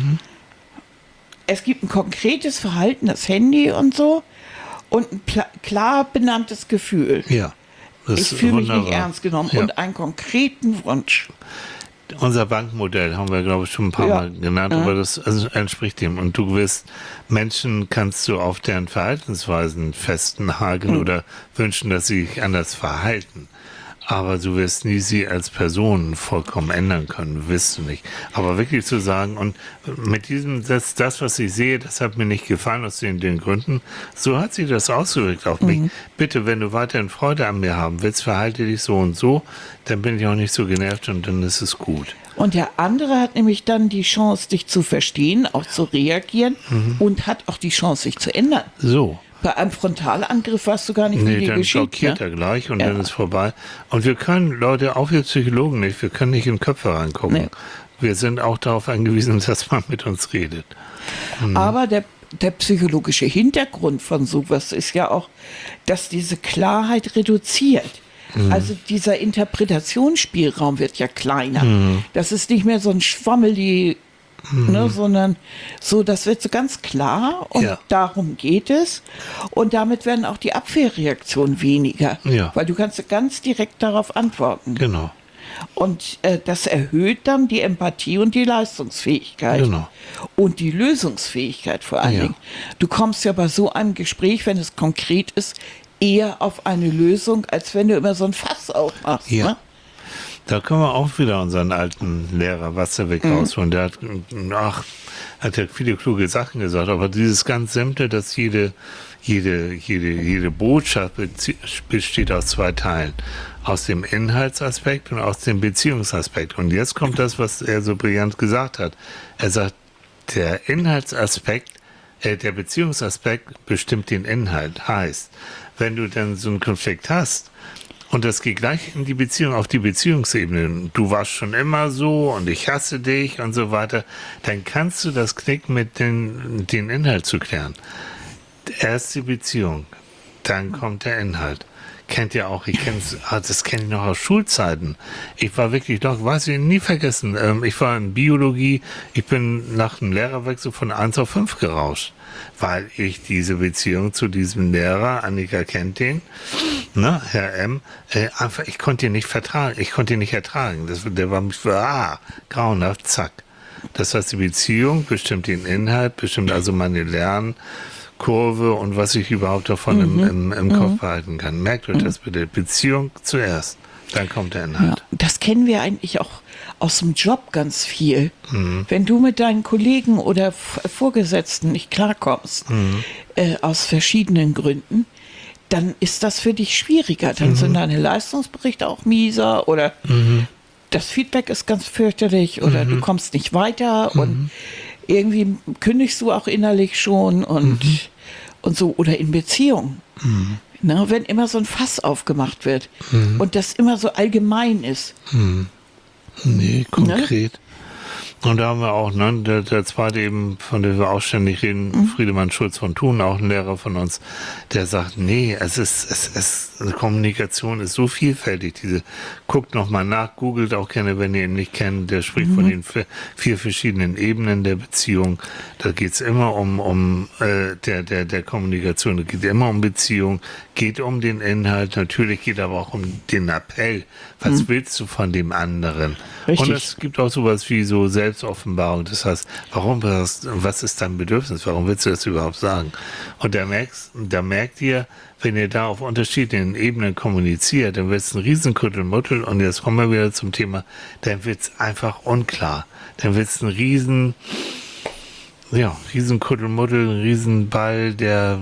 Es gibt ein konkretes Verhalten, das Handy und so. Und ein pla- klar benanntes Gefühl. Ja. Das Ich ist fühle mich nicht wunderbar. ernst genommen. Ja. Und einen konkreten Wunsch. Unser Bankmodell haben wir, glaube ich, schon ein paar Ja. Mal genannt, aber das also, entspricht dem. Und du wirst, Menschen kannst du auf deren Verhaltensweisen festnageln oder wünschen, dass sie sich anders verhalten. Aber du wirst nie sie als Person vollkommen ändern können, wirst du nicht. Aber wirklich zu sagen, und mit diesem Satz, das, was ich sehe, das hat mir nicht gefallen aus den, den Gründen, so hat sie das ausgewirkt auf mich. Bitte, wenn du weiterhin Freude an mir haben willst, verhalte dich so und so, dann bin ich auch nicht so genervt und dann ist es gut. Und der andere hat nämlich dann die Chance, dich zu verstehen, auch zu reagieren und hat auch die Chance, sich zu ändern. So. Bei einem Frontalangriff warst du gar nicht, wie Nee, dir dann geschieht. blockiert Ne? er gleich und Ja. dann ist vorbei. Und wir können, Leute, auch wir Psychologen nicht, wir können nicht in Köpfe reingucken. Nee. Wir sind auch darauf angewiesen, dass man mit uns redet. Aber der, der psychologische Hintergrund von sowas ist ja auch, dass diese Klarheit reduziert. Also dieser Interpretationsspielraum wird ja kleiner. Das ist nicht mehr so ein Schwammeli, ne, sondern so, das wird so ganz klar und Ja. darum geht es. Und damit werden auch die Abwehrreaktionen weniger, Ja. weil du kannst ganz direkt darauf antworten. Genau. Und äh, das erhöht dann die Empathie und die Leistungsfähigkeit. Genau. Und die Lösungsfähigkeit vor allen Ja. Dingen. Du kommst ja bei so einem Gespräch, wenn es konkret ist, eher auf eine Lösung, als wenn du immer so ein Fass aufmachst. Ja. Ne? Da können wir auch wieder unseren alten Lehrer Wasserweg Mhm. rausholen. Der hat, ach, hat ja viele kluge Sachen gesagt, aber dieses ganz Simple, dass jede, jede, jede, jede Botschaft bezie- besteht aus zwei Teilen. Aus dem Inhaltsaspekt und aus dem Beziehungsaspekt. Und jetzt kommt das, was er so brillant gesagt hat. Er sagt, der Inhaltsaspekt, äh, der Beziehungsaspekt bestimmt den Inhalt. Heißt, wenn du dann so einen Konflikt hast, und das geht gleich in die Beziehung, auf die Beziehungsebene. Du warst schon immer so und ich hasse dich und so weiter. Dann kannst du das knicken mit den, den Inhalt zu klären. Erst die Beziehung, dann kommt der Inhalt. Kennt ihr auch, ich kenn's, ah, das kenne ich noch aus Schulzeiten. Ich war wirklich noch, weiß ich nie vergessen, ähm, ich war in Biologie, ich bin nach einem Lehrerwechsel von eins auf fünf gerauscht, weil ich diese Beziehung zu diesem Lehrer, Annika kennt den, ne, Herr M., äh, einfach, ich konnte ihn nicht vertragen, ich konnte ihn nicht ertragen. Das, der war mich, ah, grauenhaft, zack. Das heißt, die Beziehung bestimmt den Inhalt, bestimmt also meine Lernkurve und was ich überhaupt davon mhm. im, im, im mhm. Kopf behalten kann. Merkt euch mhm. das bitte. Beziehung zuerst, dann kommt der Inhalt. Ja, das kennen wir eigentlich auch aus dem Job ganz viel. Mhm. Wenn du mit deinen Kollegen oder Vorgesetzten nicht klarkommst, mhm. äh, aus verschiedenen Gründen, dann ist das für dich schwieriger. Dann mhm. sind deine Leistungsberichte auch mieser oder mhm. das Feedback ist ganz fürchterlich oder mhm. du kommst nicht weiter mhm. und irgendwie kündigst du auch innerlich schon und, mhm. und so. Oder in Beziehungen. Mhm. Ne, wenn immer so ein Fass aufgemacht wird mhm. und das immer so allgemein ist. Mhm. Nee, konkret. Ne? Und da haben wir auch, ne, der, der zweite eben, von dem wir auch ständig reden, mhm. Friedemann Schulz von Thun, auch ein Lehrer von uns, der sagt, nee, es ist, es ist, Kommunikation ist so vielfältig. Diese, guckt nochmal nach, googelt auch gerne, wenn ihr ihn nicht kennt, der spricht mhm. von den vier, vier verschiedenen Ebenen der Beziehung. Da geht's immer um, um äh, der, der, der Kommunikation, da geht immer um Beziehung, geht um den Inhalt, natürlich geht aber auch um den Appell. Was mhm. willst du von dem anderen? Richtig. Und es gibt auch sowas wie so Selbstoffenbarung. Das heißt, warum, was, was ist dein Bedürfnis? Warum willst du das überhaupt sagen? Und da merkst, da merkt ihr, wenn ihr da auf unterschiedlichen Ebenen kommuniziert, dann wird es ein Riesenkuddelmuddel. Und jetzt kommen wir wieder zum Thema, dann wird es einfach unklar. Dann wird es ein riesen, ja, Riesenkuddelmuddel, ein Riesenball, der,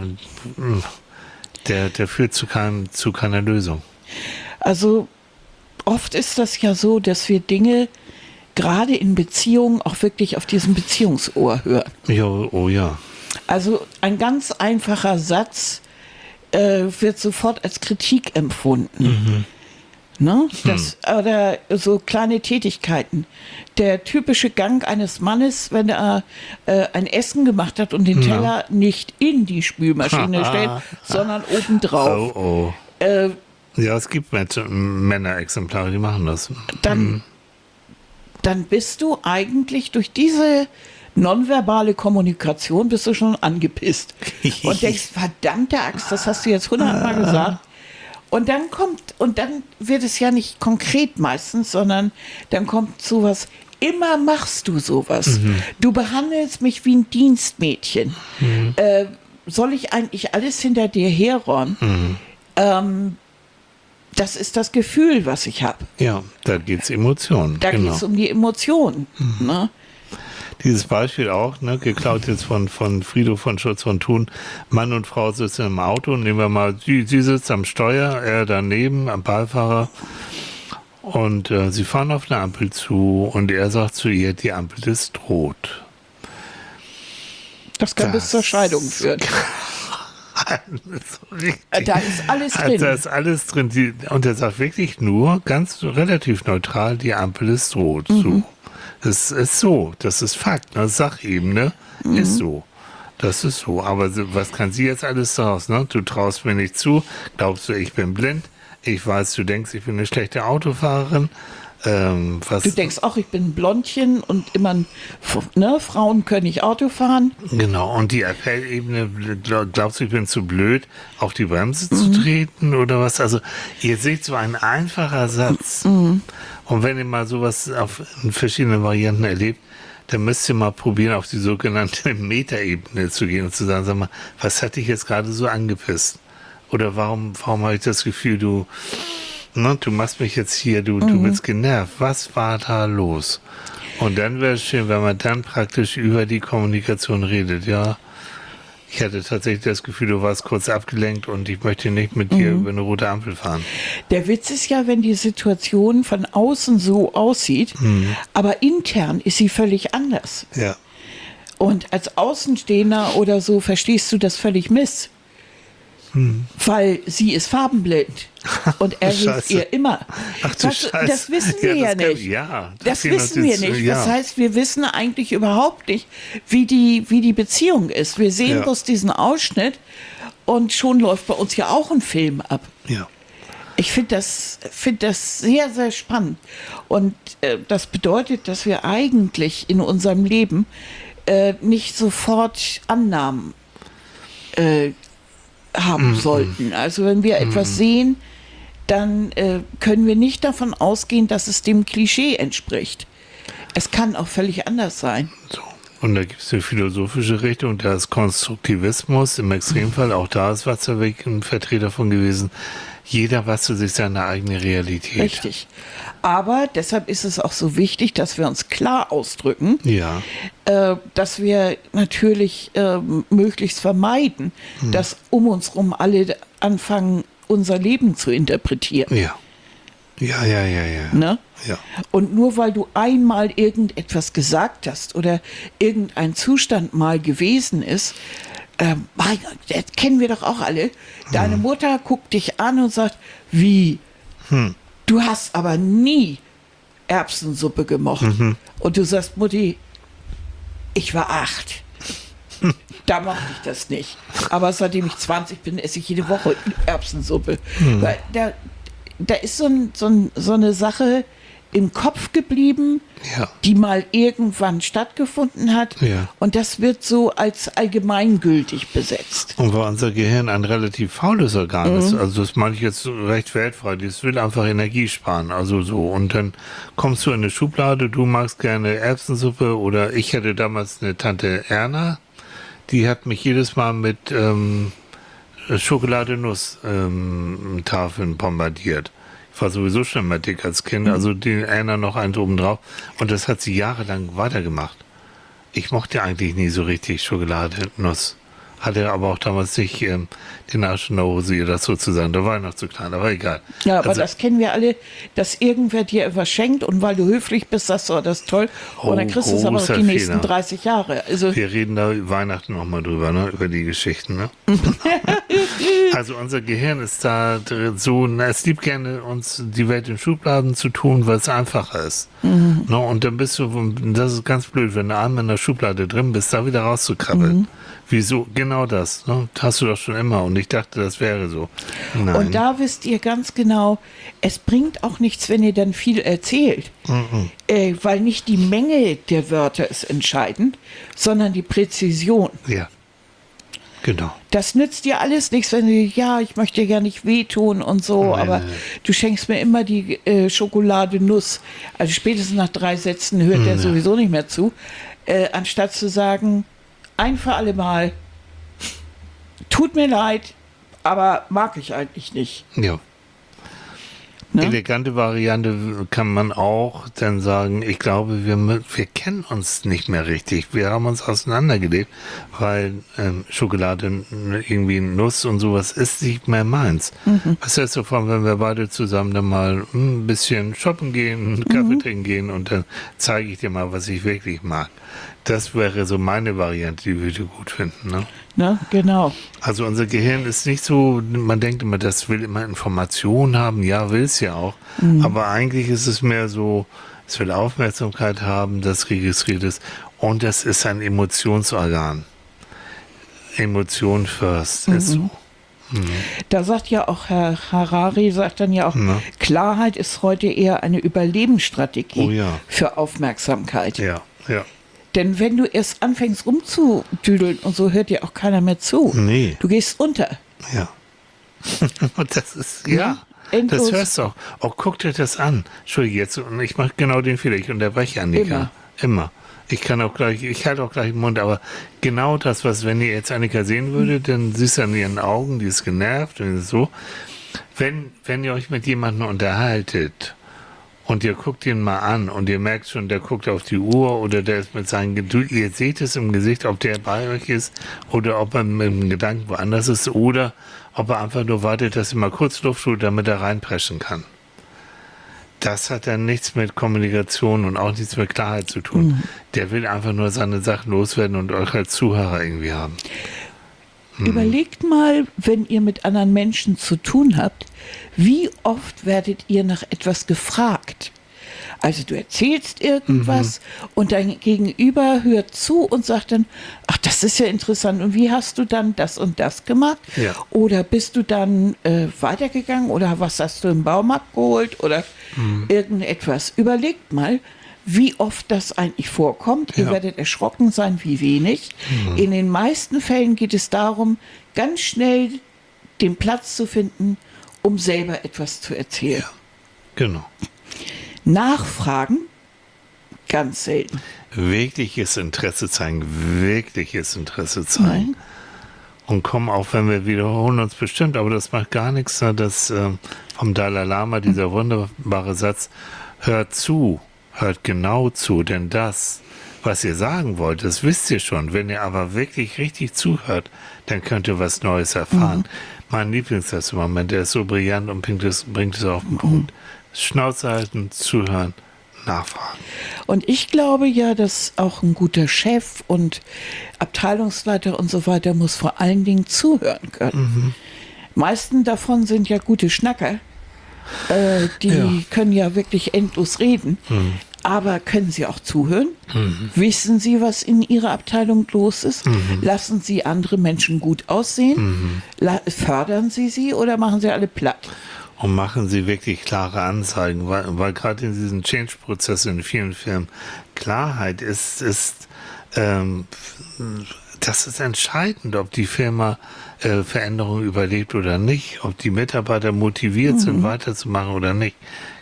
der, der führt zu keinem, zu keiner Lösung. Also, oft ist das ja so, dass wir Dinge gerade in Beziehungen auch wirklich auf diesem Beziehungsohr hören. Ja, oh ja. Also ein ganz einfacher Satz äh, wird sofort als Kritik empfunden. Mhm. Ne? Das, hm. Oder so kleine Tätigkeiten. Der typische Gang eines Mannes, wenn er äh, ein Essen gemacht hat und den Teller ja. nicht in die Spülmaschine stellt, sondern obendrauf. Oh, oh. Äh, Ja, es gibt Männerexemplare, die machen das. Dann, mhm. dann bist du eigentlich durch diese nonverbale Kommunikation bist du schon angepisst. Und denkst, verdammte Axt, das hast du jetzt hundertmal gesagt. Und dann kommt, und dann wird es ja nicht konkret meistens, sondern dann kommt sowas, immer machst du sowas. Mhm. Du behandelst mich wie ein Dienstmädchen. Mhm. Äh, soll ich eigentlich alles hinter dir herräumen? Mhm. Ähm, Das ist das Gefühl, was ich habe. Ja, da geht es Emotionen. Da genau. geht es um die Emotionen. Mhm. Ne? Dieses Beispiel auch, ne, geklaut jetzt von, von Frido von Schulz von Thun. Mann und Frau sitzen im Auto. Nehmen wir mal, sie, sie sitzt am Steuer, er daneben, am Beifahrer. Und äh, sie fahren auf eine Ampel zu und er sagt zu ihr, die Ampel ist rot. Das kann das bis zur Scheidung führen. Richtig. Da ist alles drin. Da ist alles drin. Die, und er sagt wirklich nur, ganz relativ neutral, die Ampel ist rot. Mhm. So. Das ist so. Das ist Fakt. Ne? Sachebene mhm. ist so. Das ist so. Aber was kann sie jetzt alles daraus? Ne? Du traust mir nicht zu. Glaubst du, ich bin blind? Ich weiß, du denkst, ich bin eine schlechte Autofahrerin. Ähm, was du denkst auch, ich bin ein Blondchen und immer, ne, Frauen können nicht Auto fahren. Genau, und die Appellebene, glaubst du, ich bin zu blöd, auf die Bremse mhm. zu treten oder was? Also, ihr seht, so ein einfacher Satz. Mhm. Und wenn ihr mal sowas auf in verschiedenen Varianten erlebt, dann müsst ihr mal probieren, auf die sogenannte Metaebene zu gehen und zu sagen, sag mal, was hat dich jetzt gerade so angepisst? Oder warum, warum habe ich das Gefühl, du, ne, du machst mich jetzt hier, du, mhm. du bist genervt. Was war da los? Und dann wäre es schön, wenn man dann praktisch über die Kommunikation redet, ja. Ich hatte tatsächlich das Gefühl, du warst kurz abgelenkt und ich möchte nicht mit dir mhm. über eine rote Ampel fahren. Der Witz ist ja, wenn die Situation von außen so aussieht, mhm. aber intern ist sie völlig anders. Ja. Und als Außenstehender oder so verstehst du das völlig miss. Hm. Weil sie ist farbenblind und er hilft ihr immer. Ach du das, Scheiße. das wissen wir ja, ja nicht. Kann, ja, das das wissen wir nicht. Ja. Das heißt, wir wissen eigentlich überhaupt nicht, wie die, wie die Beziehung ist. Wir sehen ja. bloß diesen Ausschnitt und schon läuft bei uns ja auch ein Film ab. Ja. Ich finde das, find das sehr, sehr spannend. Und äh, das bedeutet, dass wir eigentlich in unserem Leben äh, nicht sofort Annahmen äh, haben mm-hmm. sollten. Also wenn wir mm-hmm. etwas sehen, dann äh, können wir nicht davon ausgehen, dass es dem Klischee entspricht. Es kann auch völlig anders sein. So. Und da gibt es eine philosophische Richtung, da ist Konstruktivismus, im Extremfall, auch da ist Watzlawick ein Vertreter von gewesen. Jeder bastet sich seine eigene Realität. Richtig. Aber deshalb ist es auch so wichtig, dass wir uns klar ausdrücken, ja. äh, dass wir natürlich äh, möglichst vermeiden, hm. dass um uns herum alle anfangen, unser Leben zu interpretieren. Ja. Ja, ja, ja, ja. Ne? Ja. Und nur weil du einmal irgendetwas gesagt hast oder irgendein Zustand mal gewesen ist, äh, mein Gott, das kennen wir doch auch alle. Deine hm. Mutter guckt dich an und sagt, wie? Hm. Du hast aber nie Erbsensuppe gemocht. Mhm. Und du sagst, Mutti, ich war acht. Da mochte ich das nicht. Aber seitdem ich zwanzig bin, esse ich jede Woche Erbsensuppe. Mhm. Weil da, da ist so, ein, so, ein, so eine Sache im Kopf geblieben, ja. die mal irgendwann stattgefunden hat. Ja. Und das wird so als allgemeingültig besetzt. Und weil unser Gehirn ein relativ faules Organ mhm. ist, also das meine ich jetzt recht weltfrei, das will einfach Energie sparen, also so. Und dann kommst du in eine Schublade, du magst gerne Erbsensuppe oder ich hatte damals eine Tante Erna, die hat mich jedes Mal mit ähm, Schokolade-Nuss-Tafeln ähm, bombardiert. Ich war sowieso schon immer dick als Kind, also die Erna noch eins oben drauf. Und das hat sie jahrelang weitergemacht. Ich mochte eigentlich nie so richtig Schokolade, Nuss. Hatte aber auch damals nicht ähm, den Arsch in der Hose, ihr das sozusagen. Da war ich noch zu klein, aber egal. Ja, aber also, das kennen wir alle, dass irgendwer dir etwas schenkt und weil du höflich bist, sagst du, oh, das ist toll. Oh, und dann kriegst du es aber noch die nächsten Fehler. dreißig Jahre. Also wir reden da Weihnachten noch mal drüber, ne? Über die Geschichten. Ne? Also unser Gehirn ist da so, es liebt gerne, uns die Welt in Schubladen zu tun, weil es einfacher ist. Mhm. Ne? Und dann bist du, das ist ganz blöd, wenn du einmal in der Schublade drin bist, da wieder rauszukrabbeln. Mhm. Wieso? Genau das. Ne? Hast du doch schon immer. Und ich dachte, das wäre so. Nein. Und da wisst ihr ganz genau, es bringt auch nichts, wenn ihr dann viel erzählt. Mhm. Äh, weil nicht die Menge der Wörter ist entscheidend, sondern die Präzision. Ja. Genau. Das nützt dir alles nichts, wenn du, ja, ich möchte dir ja nicht wehtun und so, Nein, aber nein. du schenkst mir immer die äh, Schokolade Nuss. Also spätestens nach drei Sätzen hört der ja. sowieso nicht mehr zu. Äh, anstatt zu sagen, ein für alle Mal, tut mir leid, aber mag ich eigentlich nicht. Ja. Ne? Elegante Variante kann man auch dann sagen, ich glaube, wir, wir kennen uns nicht mehr richtig. Wir haben uns auseinandergelebt, weil ähm, Schokolade, irgendwie Nuss und sowas ist nicht mehr meins. Mhm. Was heißt davon, wenn wir beide zusammen dann mal ein bisschen shoppen gehen, einen Kaffee mhm. trinken gehen und dann zeige ich dir mal, was ich wirklich mag. Das wäre so meine Variante, die würde ich gut finden. Ne? Ne? Genau. Also unser Gehirn ist nicht so, man denkt immer, das will immer Informationen haben. Ja, will es ja auch. Mhm. Aber eigentlich ist es mehr so, es will Aufmerksamkeit haben, das registriert ist. Und das ist ein Emotionsorgan. Emotion first, mhm. ist so. Mhm. Da sagt ja auch Herr Harari, sagt dann ja auch, ja. Klarheit ist heute eher eine Überlebensstrategie oh, ja. für Aufmerksamkeit. Ja, ja. Denn wenn du erst anfängst rumzudüdeln und so, hört dir auch keiner mehr zu. Nee. Du gehst unter. Ja. Und das ist, ja, Endlos. das hörst du auch. Auch guck dir das an. Entschuldige jetzt, ich mache genau den Fehler, ich unterbreche Annika. Immer. Immer. Ich kann auch gleich, ich halte auch gleich den Mund, aber genau das, was, wenn ihr jetzt Annika sehen würdet, dann siehst du an ihren Augen, die ist genervt und so. Wenn, wenn ihr euch mit jemandem unterhaltet und ihr guckt ihn mal an und ihr merkt schon, der guckt auf die Uhr oder der ist mit seinen Geduld, ihr seht es im Gesicht, ob der bei euch ist oder ob er mit dem Gedanken woanders ist oder ob er einfach nur wartet, dass ihr mal kurz Luft tut, damit er reinpreschen kann. Das hat dann nichts mit Kommunikation und auch nichts mit Klarheit zu tun. Mhm. Der will einfach nur seine Sachen loswerden und euch als Zuhörer irgendwie haben. Mhm. Überlegt mal, wenn ihr mit anderen Menschen zu tun habt, wie oft werdet ihr nach etwas gefragt? Also du erzählst irgendwas mhm. und dein Gegenüber hört zu und sagt dann, ach, das ist ja interessant. Und wie hast du dann das und das gemacht? Ja. Oder bist du dann äh, weitergegangen? Oder was hast du im Baumarkt geholt? Oder mhm. irgendetwas. Überlegt mal, wie oft das eigentlich vorkommt. Ja. Ihr werdet erschrocken sein, wie wenig. Mhm. In den meisten Fällen geht es darum, ganz schnell den Platz zu finden, um selber etwas zu erzählen. Ja. Genau. Nachfragen, ganz selten. Wirkliches Interesse zeigen, wirkliches Interesse zeigen. Nein. Und kommen auch, wenn wir wiederholen uns bestimmt, aber das macht gar nichts, dass äh, vom Dalai Lama dieser wunderbare Satz, hört zu, hört genau zu, denn das, was ihr sagen wollt, das wisst ihr schon. Wenn ihr aber wirklich richtig zuhört, dann könnt ihr was Neues erfahren. Mhm. Mein Lieblingssatz im Moment, der ist so brillant und bringt es, bringt es auf den Punkt. Schnauze halten, zuhören, nachfragen. Und ich glaube ja, dass auch ein guter Chef und Abteilungsleiter und so weiter muss vor allen Dingen zuhören können. Mhm. Meisten davon sind ja gute Schnacker. Äh, die ja. können ja wirklich endlos reden. Mhm. Aber können sie auch zuhören? Mhm. Wissen sie, was in ihrer Abteilung los ist? Mhm. Lassen sie andere Menschen gut aussehen? Mhm. La- fördern sie sie oder machen sie alle platt? Und machen sie wirklich klare Anzeigen, weil, weil gerade in diesen Change-Prozessen in vielen Firmen Klarheit ist, ist ähm, das ist entscheidend, ob die Firma äh, Veränderungen überlebt oder nicht, ob die Mitarbeiter motiviert mhm. sind, weiterzumachen oder nicht.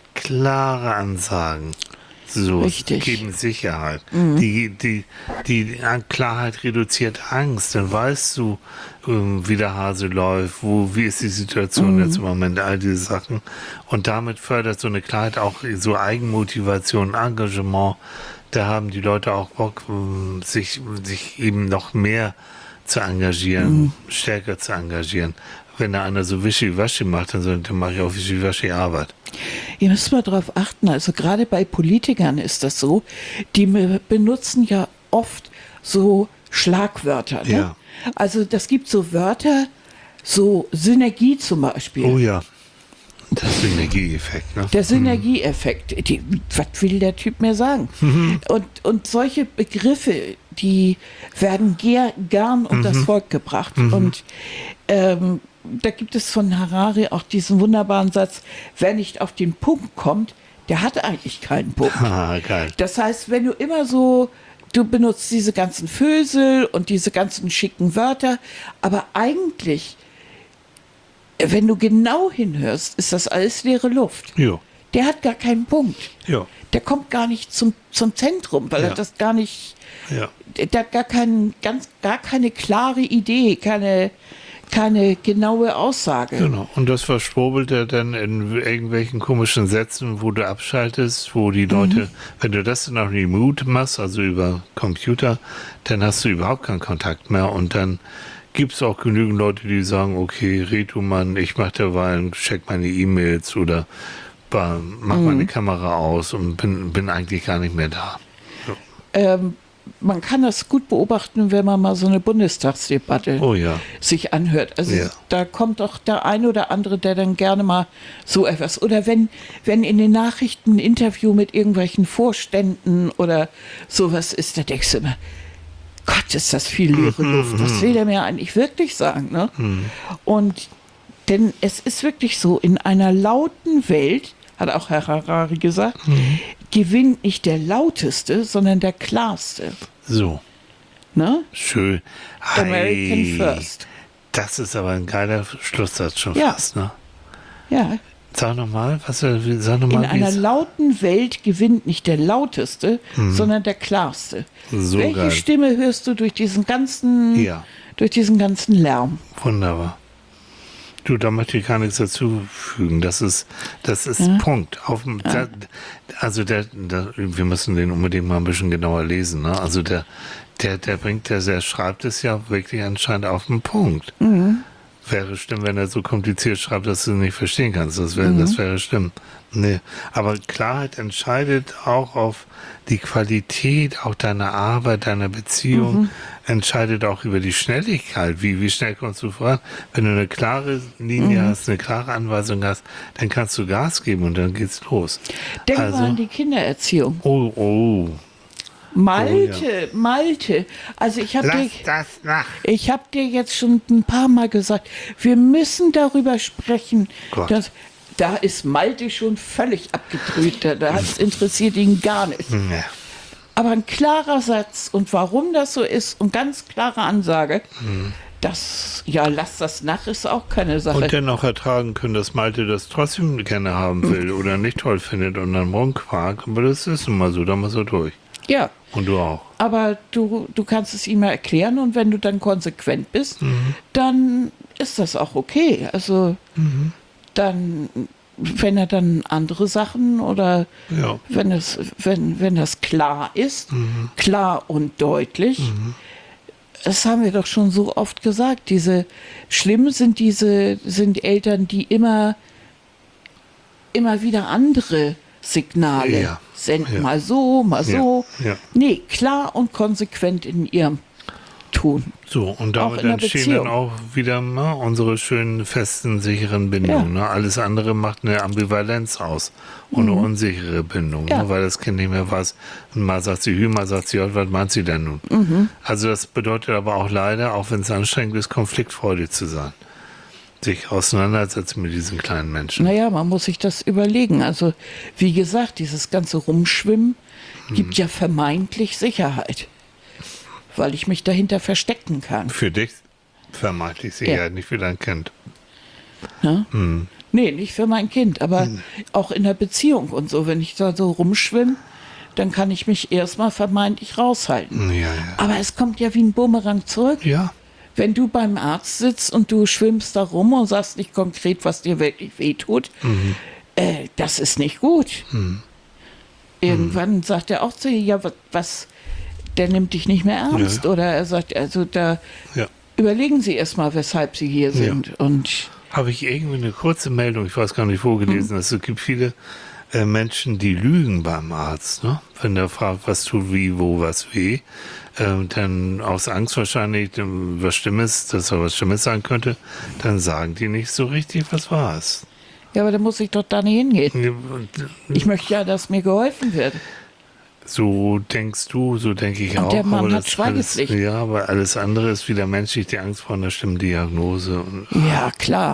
Klare Ansagen. So, Richtig. Geben Sicherheit. Mhm. Die, die, die Klarheit reduziert Angst. Dann weißt du, ähm, wie der Hase läuft, wo, wie ist die Situation mhm. jetzt im Moment, all diese Sachen. Und damit fördert so eine Klarheit auch so Eigenmotivation, Engagement. Da haben die Leute auch Bock, ähm, sich, sich eben noch mehr zu engagieren, mhm. stärker zu engagieren. Wenn da einer so Wischiwaschi macht, dann, dann mache ich auch Wischiwaschi Arbeit. Ihr müsst mal darauf achten, also gerade bei Politikern ist das so, die benutzen ja oft so Schlagwörter. Ne? Ja. Also das gibt so Wörter, so Synergie zum Beispiel. Oh ja, der Synergieeffekt. Ne? Der Synergieeffekt. Die, was will der Typ mir sagen? Mhm. Und, und solche Begriffe, die werden ger, gern um mhm. das Volk gebracht. Mhm. Und ähm, da gibt es von Harari auch diesen wunderbaren Satz, wer nicht auf den Punkt kommt, der hat eigentlich keinen Punkt. Ah, geil. Das heißt, wenn du immer so, du benutzt diese ganzen Fösel und diese ganzen schicken Wörter, aber eigentlich, wenn du genau hinhörst, ist das alles leere Luft. Jo. Der hat gar keinen Punkt. Jo. Der kommt gar nicht zum, zum Zentrum, weil ja. er das gar nicht, ja. der hat gar, kein, ganz, gar keine klare Idee, keine keine genaue Aussage. Genau. Und das verschwurbelt er dann in irgendwelchen komischen Sätzen, wo du abschaltest, wo die Leute, mhm. wenn du das dann auch remote machst, also über Computer, dann hast du überhaupt keinen Kontakt mehr und dann gibt es auch genügend Leute, die sagen, okay, red du Mann, ich mach derweil, check meine E-Mails oder mach mhm. meine Kamera aus und bin, bin eigentlich gar nicht mehr da. So. Ähm, Man kann das gut beobachten, wenn man mal so eine Bundestagsdebatte oh ja. sich anhört. Also ja. da kommt doch der eine oder andere, der dann gerne mal so etwas. Oder wenn, wenn in den Nachrichten ein Interview mit irgendwelchen Vorständen oder sowas ist, da denkst du immer, Gott, ist das viel leere Luft. Was will der mir eigentlich wirklich sagen? Ne? Mhm. Und denn es ist wirklich so, in einer lauten Welt, hat auch Herr Harari gesagt, mhm. gewinnt nicht der Lauteste, sondern der Klarste. So. Ne? Schön. American Hi. First. Das ist aber ein geiler Schlusssatz schon ja. fast, ne? Ja. Sag nochmal, was, äh, sag noch In mal, einer wie's- lauten Welt gewinnt nicht der lauteste, sondern der klarste. So Welche geil. Stimme hörst du durch diesen ganzen, Ja. durch diesen ganzen Lärm? Wunderbar. Du, da möchte ich gar nichts dazu fügen. Das ist, das ist Punkt. Auf, dem- da, also der, der, wir müssen den unbedingt mal ein bisschen genauer lesen. Ne? Also der, der, der bringt, der, der schreibt es ja wirklich anscheinend auf den Punkt. Wäre schlimm, wenn er so kompliziert schreibt, dass du nicht verstehen kannst. Das wäre, das wäre schlimm. Nee. Aber Klarheit entscheidet auch auf die Qualität, auch deiner Arbeit, deiner Beziehung, entscheidet auch über die Schnelligkeit. Wie, wie schnell kommst du voran? Wenn du eine klare Linie hast, eine klare Anweisung hast, dann kannst du Gas geben und dann geht's los. Denk Also- mal an die Kindererziehung. Oh, oh. Malte, Malte. Also ich habe dir, Lass das nach. ich habe dir jetzt schon ein paar Mal gesagt, wir müssen darüber sprechen, Gott. dass da ist Malte schon völlig abgedreht. Da, das interessiert ihn gar nicht. Ja. Aber ein klarer Satz und warum das so ist und ganz klare Ansage, das, ja, lass das nach, ist auch keine Sache. Und dennoch ertragen können, dass Malte das trotzdem gerne haben will oder nicht toll findet und dann rumquakt. Aber das ist nun mal so, da muss er durch. ja, Und du auch. aber du, du kannst es ihm ja erklären und wenn du dann konsequent bist, dann ist das auch okay. Also dann, wenn er dann andere Sachen oder Ja. wenn es, wenn, wenn das klar ist, klar und deutlich, das haben wir doch schon so oft gesagt. Diese schlimm sind diese sind Eltern, die immer immer wieder andere Signale Ja, senden, ja. mal so, mal Ja, so. ja. Nee, klar und konsequent in ihrem Tun. So, und Auch damit in der entstehen Beziehung. dann auch wieder ne, unsere schönen, festen, sicheren Bindungen. Ne? Alles andere macht eine Ambivalenz aus und eine unsichere Bindung, Ja. ne? Weil das Kind nicht mehr weiß. Und mal sagt sie Hü, mal sagt sie J, was meint sie denn nun? Also das bedeutet aber auch leider, auch wenn es anstrengend ist, konfliktfreudig zu sein. Sich auseinandersetzen mit diesen kleinen Menschen. Naja, man muss sich das überlegen. Also, wie gesagt, dieses ganze Rumschwimmen gibt ja vermeintlich Sicherheit, weil ich mich dahinter verstecken kann. Für dich vermeintlich Sicherheit, Ja. nicht für dein Kind. Ne? Nee, nicht für mein Kind, aber auch in der Beziehung und so. Wenn ich da so rumschwimme, dann kann ich mich erstmal vermeintlich raushalten. Ja, ja. Aber es kommt ja wie ein Bumerang zurück. Ja, Wenn du beim Arzt sitzt und du schwimmst da rum und sagst nicht konkret, was dir wirklich wehtut, äh, das ist nicht gut. Irgendwann sagt er auch zu dir, ja, was, was, der nimmt dich nicht mehr ernst. Ja. Oder er sagt, also da ja. überlegen Sie erst mal, weshalb Sie hier sind. Und Habe ich irgendwie eine kurze Meldung, ich weiß gar nicht, wo gelesen, dass es gibt viele äh, Menschen, die lügen beim Arzt. Ne? Wenn der fragt, was tut wie, wo, was weh, äh, dann aus Angst wahrscheinlich, äh, was Schlimmes, dass er was Schlimmes sein könnte, dann sagen die nicht so richtig, was war es. ja, aber da muss ich doch da nicht hingehen. Ich möchte ja, dass mir geholfen wird. So denkst du, so denke ich Und auch. der Mann aber hat das alles, Schweigepflicht. ja, aber alles andere ist wieder menschlich, die Angst vor einer Stimmdiagnose. Und, Ja, klar.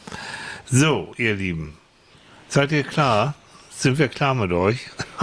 so, ihr Lieben, seid ihr klar? Sind wir klar mit euch?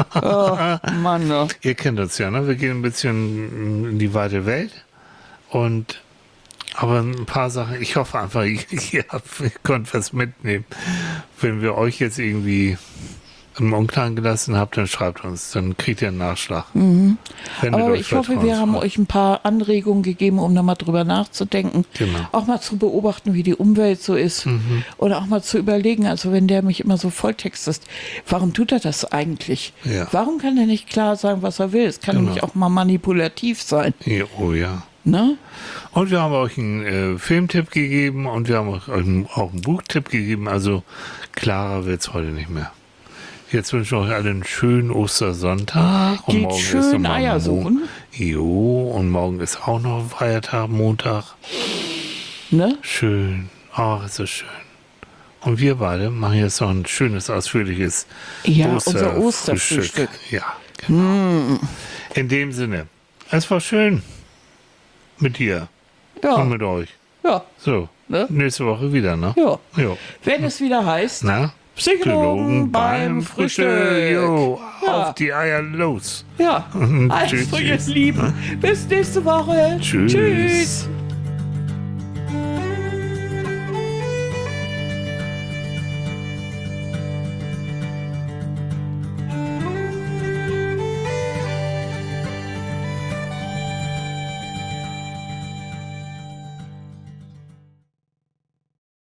Mann, ja. Ihr kennt uns ja, ne? Wir gehen ein bisschen in die weite Welt und aber ein paar Sachen, ich hoffe einfach, ihr, ihr, habt, ihr könnt was mitnehmen. Wenn wir euch jetzt irgendwie im Unklaren gelassen habt, dann schreibt uns, dann kriegt ihr einen Nachschlag. Wendet Aber euch ich hoffe, wir haben vertrauensvoll. euch ein paar Anregungen gegeben, um nochmal drüber nachzudenken. Genau. Auch mal zu beobachten, wie die Umwelt so ist. Und auch mal zu überlegen, also wenn der mich immer so volltextet, warum tut er das eigentlich? Ja. Warum kann er nicht klar sagen, was er will? Es kann Genau. nämlich auch mal manipulativ sein. Ja, oh ja. Ne? Und wir haben euch einen äh, Filmtipp gegeben und wir haben euch einen, auch einen Buchtipp gegeben. Also klarer wird es heute nicht mehr. Jetzt wünschen wir euch alle einen schönen Ostersonntag. Geht morgen schön noch mal Eier Mo- suchen. Jo, und morgen ist auch noch ein Feiertag, Montag. Ne? Schön. Ach, ist so schön. Und wir beide machen jetzt noch ein schönes, ausführliches Ja, unser Osterfrühstück. Ja, genau. In dem Sinne, es war schön mit dir und Ja, mit euch. ja, So, Ne? nächste Woche wieder, ne? ja. Jo. Wenn es wieder heißt, Na? Psychologen beim Frühstück. Jo, Ja. auf die Eier los. ja, also Tschüss, ihr tschüss. Lieben, bis nächste Woche. Tschüss. Tschüss.